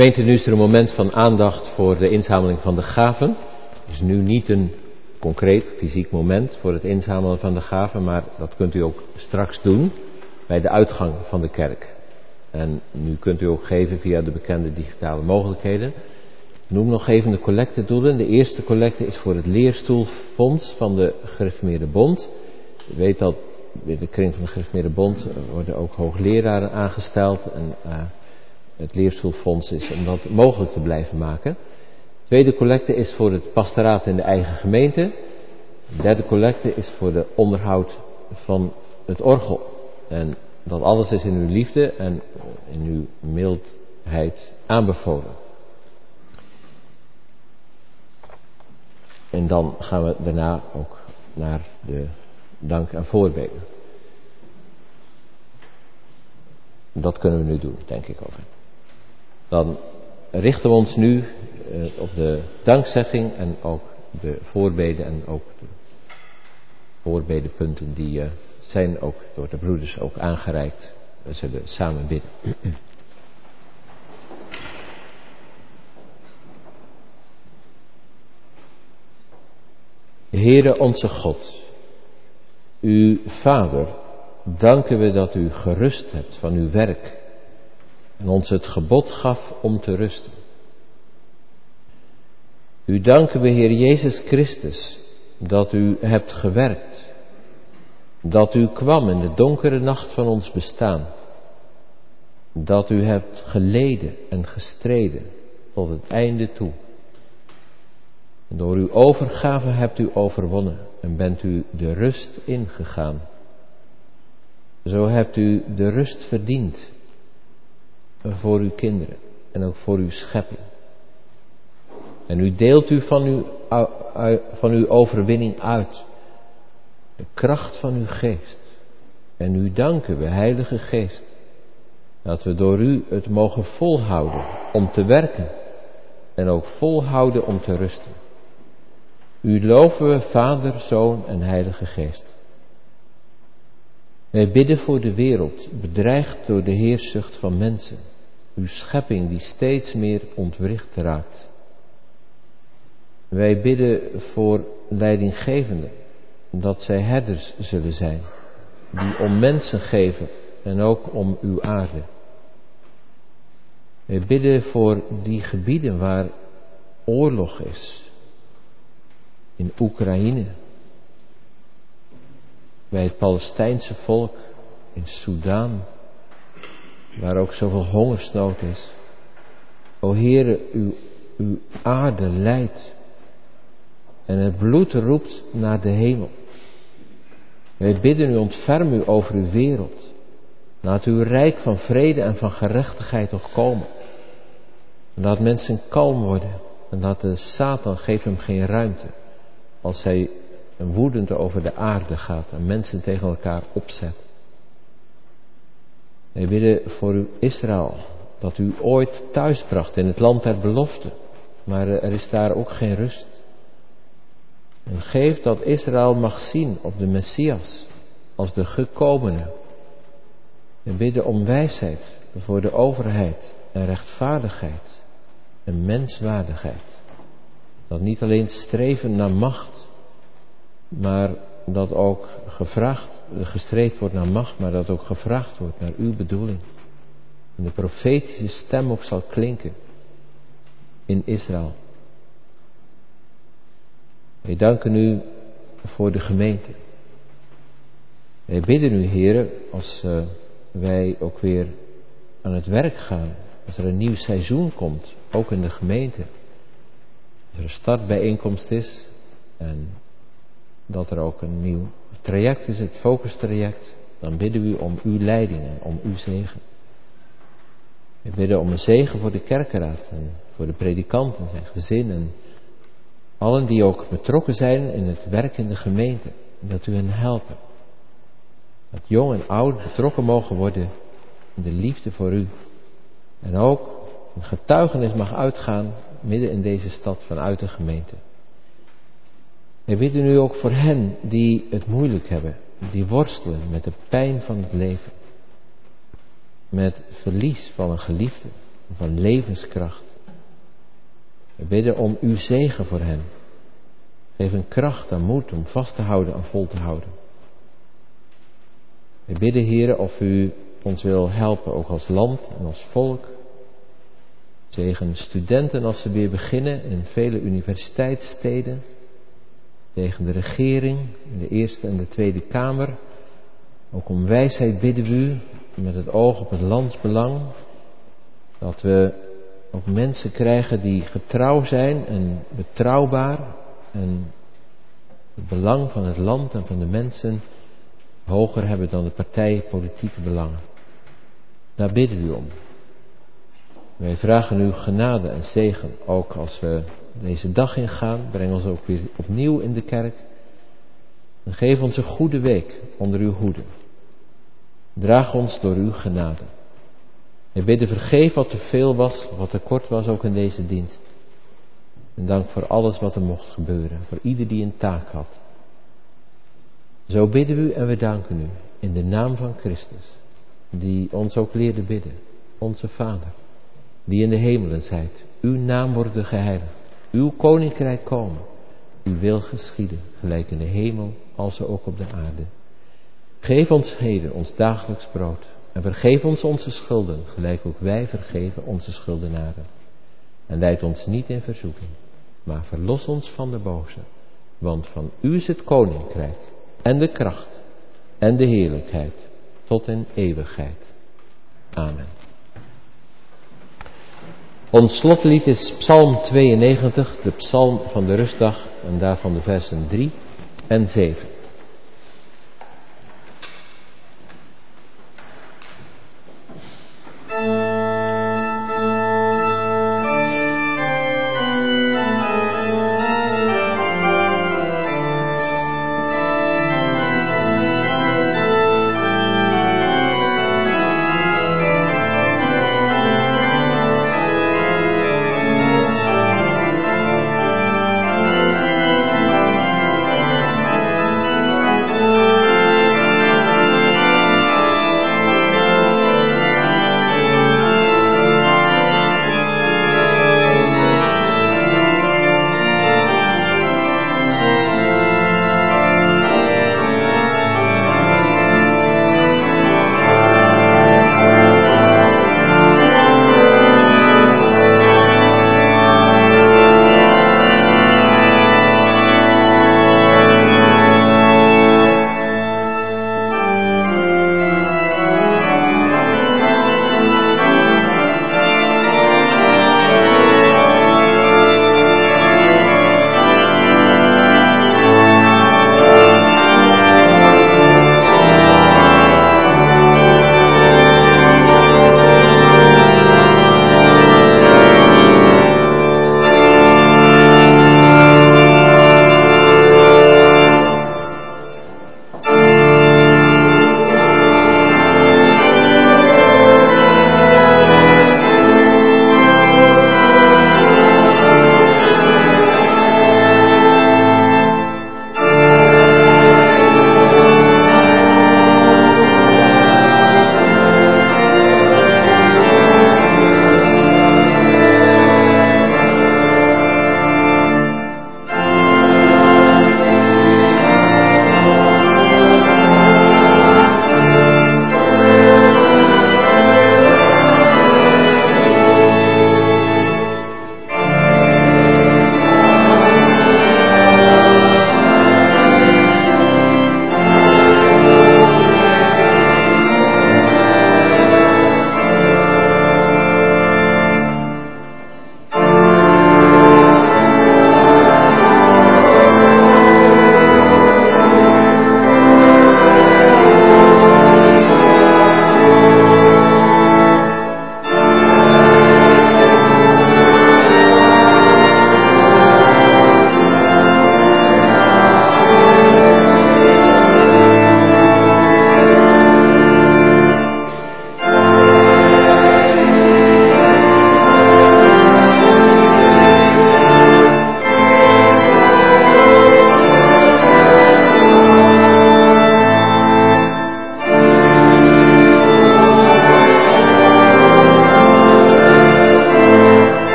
Gemeente, nu is er een moment van aandacht voor de inzameling van de gaven. Het is nu niet een concreet fysiek moment voor het inzamelen van de gaven, maar dat kunt u ook straks doen bij de uitgang van de kerk. En nu kunt u ook geven via de bekende digitale mogelijkheden. Ik noem nog even de collectedoelen. De eerste collecte is voor het leerstoelfonds van de Gereformeerde Bond. U weet dat in de kring van de Gereformeerde Bond worden ook hoogleraren aangesteld. En het leerstoelfonds is om dat mogelijk te blijven maken. De tweede collecte is voor het pastoraat in de eigen gemeente. De derde collecte is voor de onderhoud van het orgel. En dat alles is in uw liefde en in uw mildheid aanbevolen. En dan gaan we daarna ook naar de dank en voorbeden. Dat kunnen we nu doen, denk ik ook. Dan richten we ons nu op de dankzegging en ook de voorbeden en ook de voorbedenpunten die zijn ook door de broeders ook aangereikt. We zullen samen bidden. Heere onze God, uw Vader, danken we dat u gerust hebt van uw werk en ons het gebod gaf om te rusten. U danken we, Heer Jezus Christus, dat u hebt gewerkt, dat u kwam in de donkere nacht van ons bestaan, dat u hebt geleden en gestreden tot het einde toe. En door uw overgave hebt u overwonnen en bent u de rust ingegaan. Zo hebt u de rust verdiend voor uw kinderen en ook voor uw schepping. En u deelt u van uw overwinning uit, de kracht van uw geest. En u danken we, Heilige Geest, dat we door u het mogen volhouden om te werken en ook volhouden om te rusten. U loven we, Vader, Zoon en Heilige Geest. Wij bidden voor de wereld, bedreigd door de heerzucht van mensen, uw schepping die steeds meer ontwricht raakt. Wij bidden voor leidinggevenden, dat zij herders zullen zijn, die om mensen geven en ook om uw aarde. Wij bidden voor die gebieden waar oorlog is, in Oekraïne, bij het Palestijnse volk, in Soedan, waar ook zoveel hongersnood is. O Heere, uw aarde lijdt en het bloed roept naar de hemel. Wij bidden u, ontferm u over uw wereld. Laat uw rijk van vrede en van gerechtigheid toch komen. En laat mensen kalm worden en laat de Satan, geef hem geen ruimte als hij woedend over de aarde gaat en mensen tegen elkaar opzet. Wij bidden voor uw Israël, dat u ooit thuisbracht in het land der belofte, maar er is daar ook geen rust. En geef dat Israël mag zien op de Messias als de gekomene. We bidden om wijsheid voor de overheid en rechtvaardigheid en menswaardigheid. Dat niet alleen streven naar macht, maar dat ook gestreefd wordt naar macht, maar dat ook gevraagd wordt naar uw bedoeling. En de profetische stem ook zal klinken in Israël. Wij danken u voor de gemeente. Wij bidden u, Heere, als wij ook weer aan het werk gaan, als er een nieuw seizoen komt, ook in de gemeente. Als er een startbijeenkomst is en dat er ook een nieuw traject is, het focustraject, dan bidden we u om uw leiding en om uw zegen. We bidden om een zegen voor de kerkenraad en voor de predikant en zijn gezin en allen die ook betrokken zijn in het werk in de gemeente. Dat u hen helpen. Dat jong en oud betrokken mogen worden in de liefde voor u. En ook een getuigenis mag uitgaan midden in deze stad vanuit de gemeente. We bidden u ook voor hen die het moeilijk hebben, die worstelen met de pijn van het leven. Met verlies van een geliefde, van levenskracht. We bidden om uw zegen voor hen. Geef hen kracht en moed om vast te houden en vol te houden. We bidden, Heere, of u ons wil helpen, ook als land en als volk. Zegen studenten als ze weer beginnen in vele universiteitssteden. Tegen de regering, in de Eerste en de Tweede Kamer. Ook om wijsheid bidden we u, met het oog op het landsbelang. Dat we ook mensen krijgen die getrouw zijn en betrouwbaar. En het belang van het land en van de mensen hoger hebben dan de partijpolitieke belangen. Daar bidden we u om. Wij vragen u genade en zegen, ook als we deze dag ingaan. Breng ons ook weer opnieuw in de kerk. En geef ons een goede week onder uw hoede. Draag ons door uw genade. Wij bidden, vergeef wat te veel was, wat te kort was ook in deze dienst. En dank voor alles wat er mocht gebeuren, voor ieder die een taak had. Zo bidden we u en we danken u in de naam van Christus, die ons ook leerde bidden, onze Vader, die in de hemelen zijt. Uw naam worden geheiligd, uw koninkrijk komen, uw wil geschieden, gelijk in de hemel, als ook op de aarde. Geef ons heden ons dagelijks brood en vergeef ons onze schulden, gelijk ook wij vergeven onze schuldenaren. En leid ons niet in verzoeking, maar verlos ons van de boze, want van u is het koninkrijk en de kracht en de heerlijkheid tot in eeuwigheid. Amen. Ons slotlied is Psalm 92, de psalm van de rustdag en daarvan de versen 3 en 7.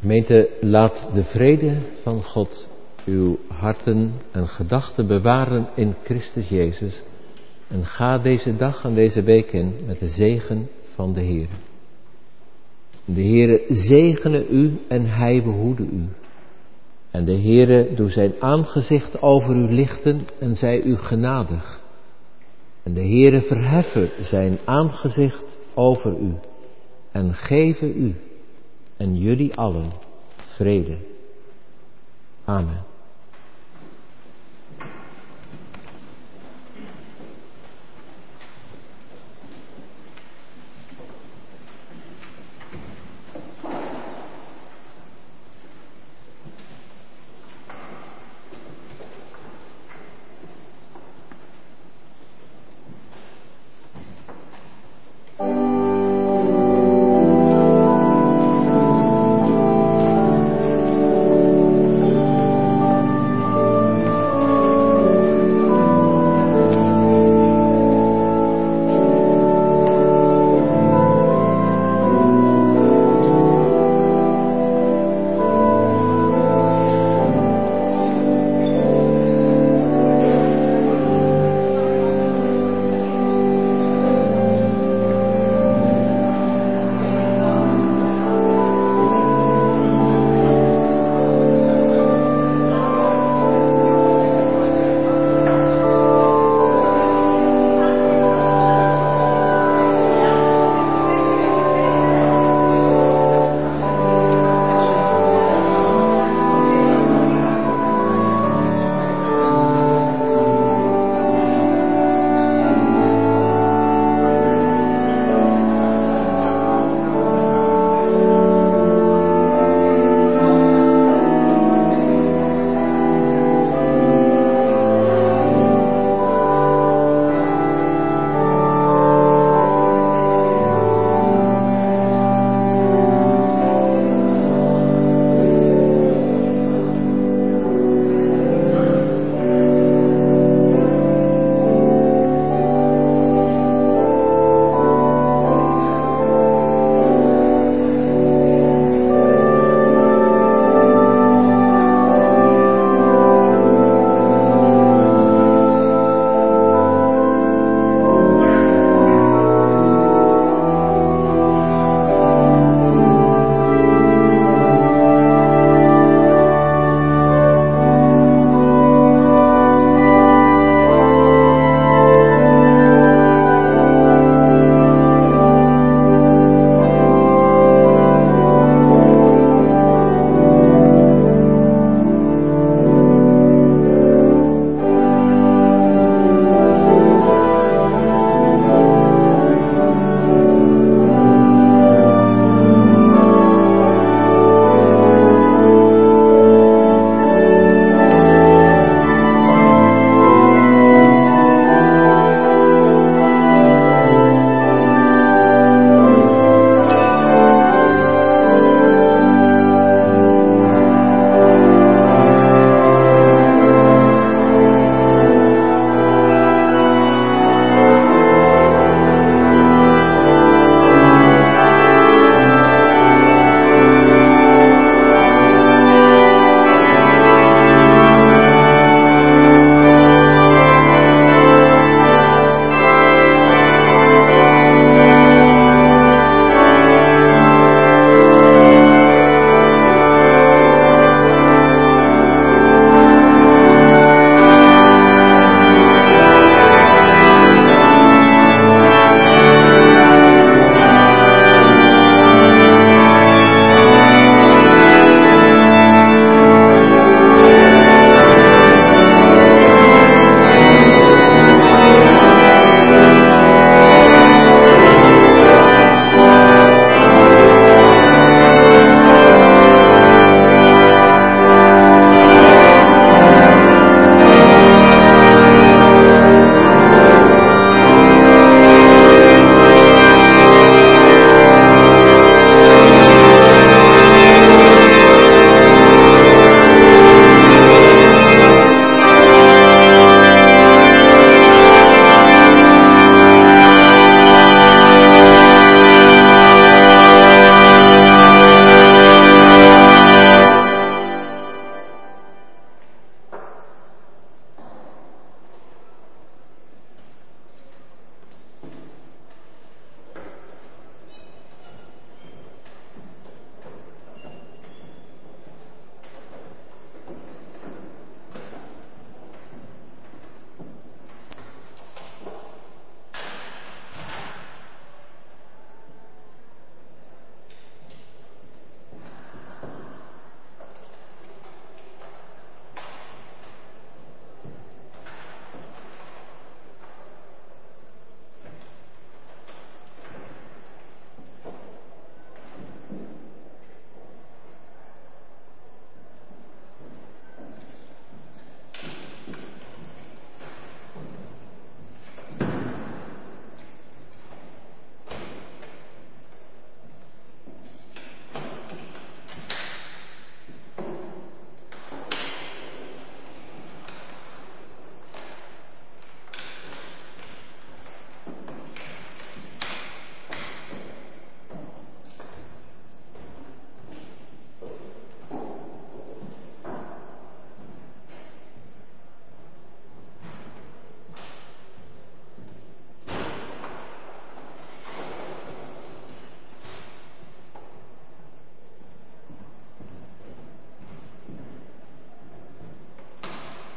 Gemeente, laat de vrede van God uw harten en gedachten bewaren in Christus Jezus. En ga deze dag en deze week in met de zegen van de Heer. De Heere zegene u en Hij behoede u. En de Heere doe zijn aangezicht over u lichten en zij u genadig. En de Heere verheffen zijn aangezicht over u en geven u en jullie allen vrede. Amen.